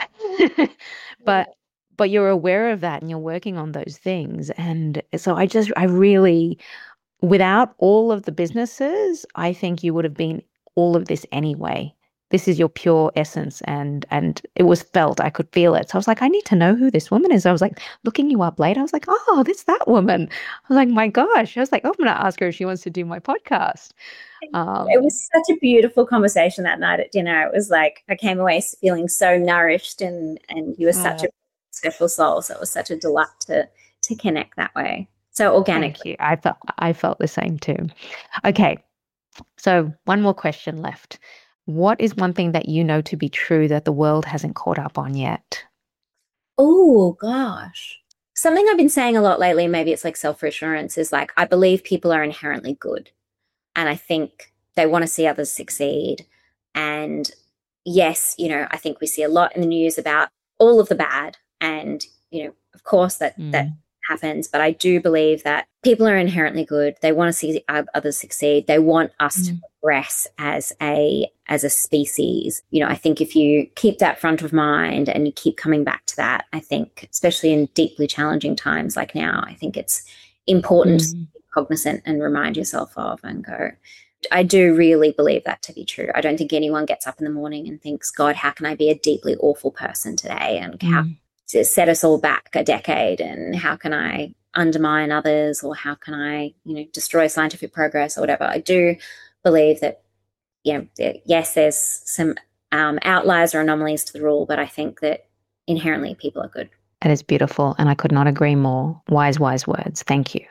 but you're aware of that and you're working on those things. And so I really, without all of the businesses, I think you would have been all of this anyway. This is your pure essence, and it was felt. I could feel it. So I was like, I need to know who this woman is. I was like looking you up later. I was like, oh, it's that woman. I was like, my gosh. I was like, oh, I'm going to ask her if she wants to do my podcast. It was such a beautiful conversation that night at dinner. It was like I came away feeling so nourished, and you were such a special soul. So it was such a delight to connect that way. So organically. Thank you. I felt the same too. Okay. So one more question left. What is one thing that you know to be true that the world hasn't caught up on yet? Oh, gosh. Something I've been saying a lot lately, maybe it's like self-reassurance, is like, I believe people are inherently good. And I think they want to see others succeed. And yes, I think we see a lot in the news about all of the bad. And, of course that happens, but I do believe that people are inherently good. They want to see others succeed. They want us to progress as a species. I think if you keep that front of mind and you keep coming back to that, I think, especially in deeply challenging times like now, I think it's important to be cognizant and remind yourself of and go, I do really believe that to be true. I don't think anyone gets up in the morning and thinks, God, how can I be a deeply awful person today? And how to set us all back a decade, and how can I undermine others, or how can I, destroy scientific progress or whatever. I do believe that, yes, there's some outliers or anomalies to the rule, but I think that inherently people are good. That is beautiful, and I could not agree more. Wise words. Thank you.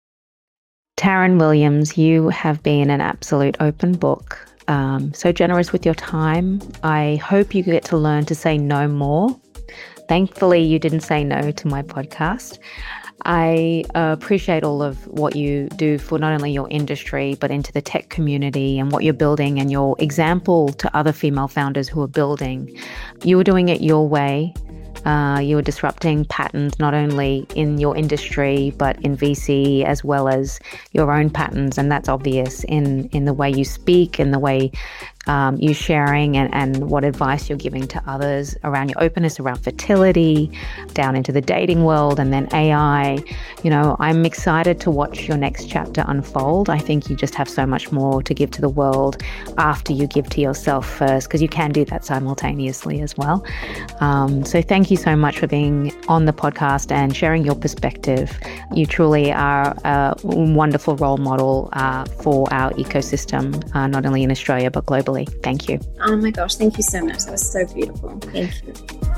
Taryn Williams, you have been an absolute open book. So generous with your time. I hope you get to learn to say no more. Thankfully, you didn't say no to my podcast. I appreciate all of what you do for not only your industry, but into the tech community and what you're building, and your example to other female founders who are building. You were doing it your way. You were disrupting patterns not only in your industry, but in VC, as well as your own patterns. And that's obvious in the way you speak, in the way you sharing and what advice you're giving to others around your openness around fertility, down into the dating world, and then AI. You know, I'm excited to watch your next chapter unfold. I think you just have so much more to give to the world after you give to yourself first, because you can do that simultaneously as well. So thank you so much for being on the podcast and sharing your perspective. You truly are a wonderful role model for our ecosystem, not only in Australia, but globally. Thank you. Oh my gosh, thank you so much. That was so beautiful. Thank you.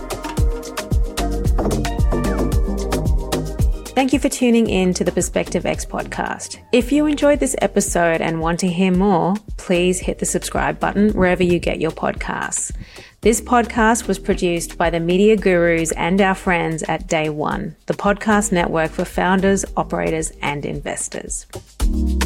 Thank you for tuning in to the Perspective X podcast. If you enjoyed this episode and want to hear more, please hit the subscribe button wherever you get your podcasts. This podcast was produced by the media gurus and our friends at Day One, the podcast network for founders, operators, and investors.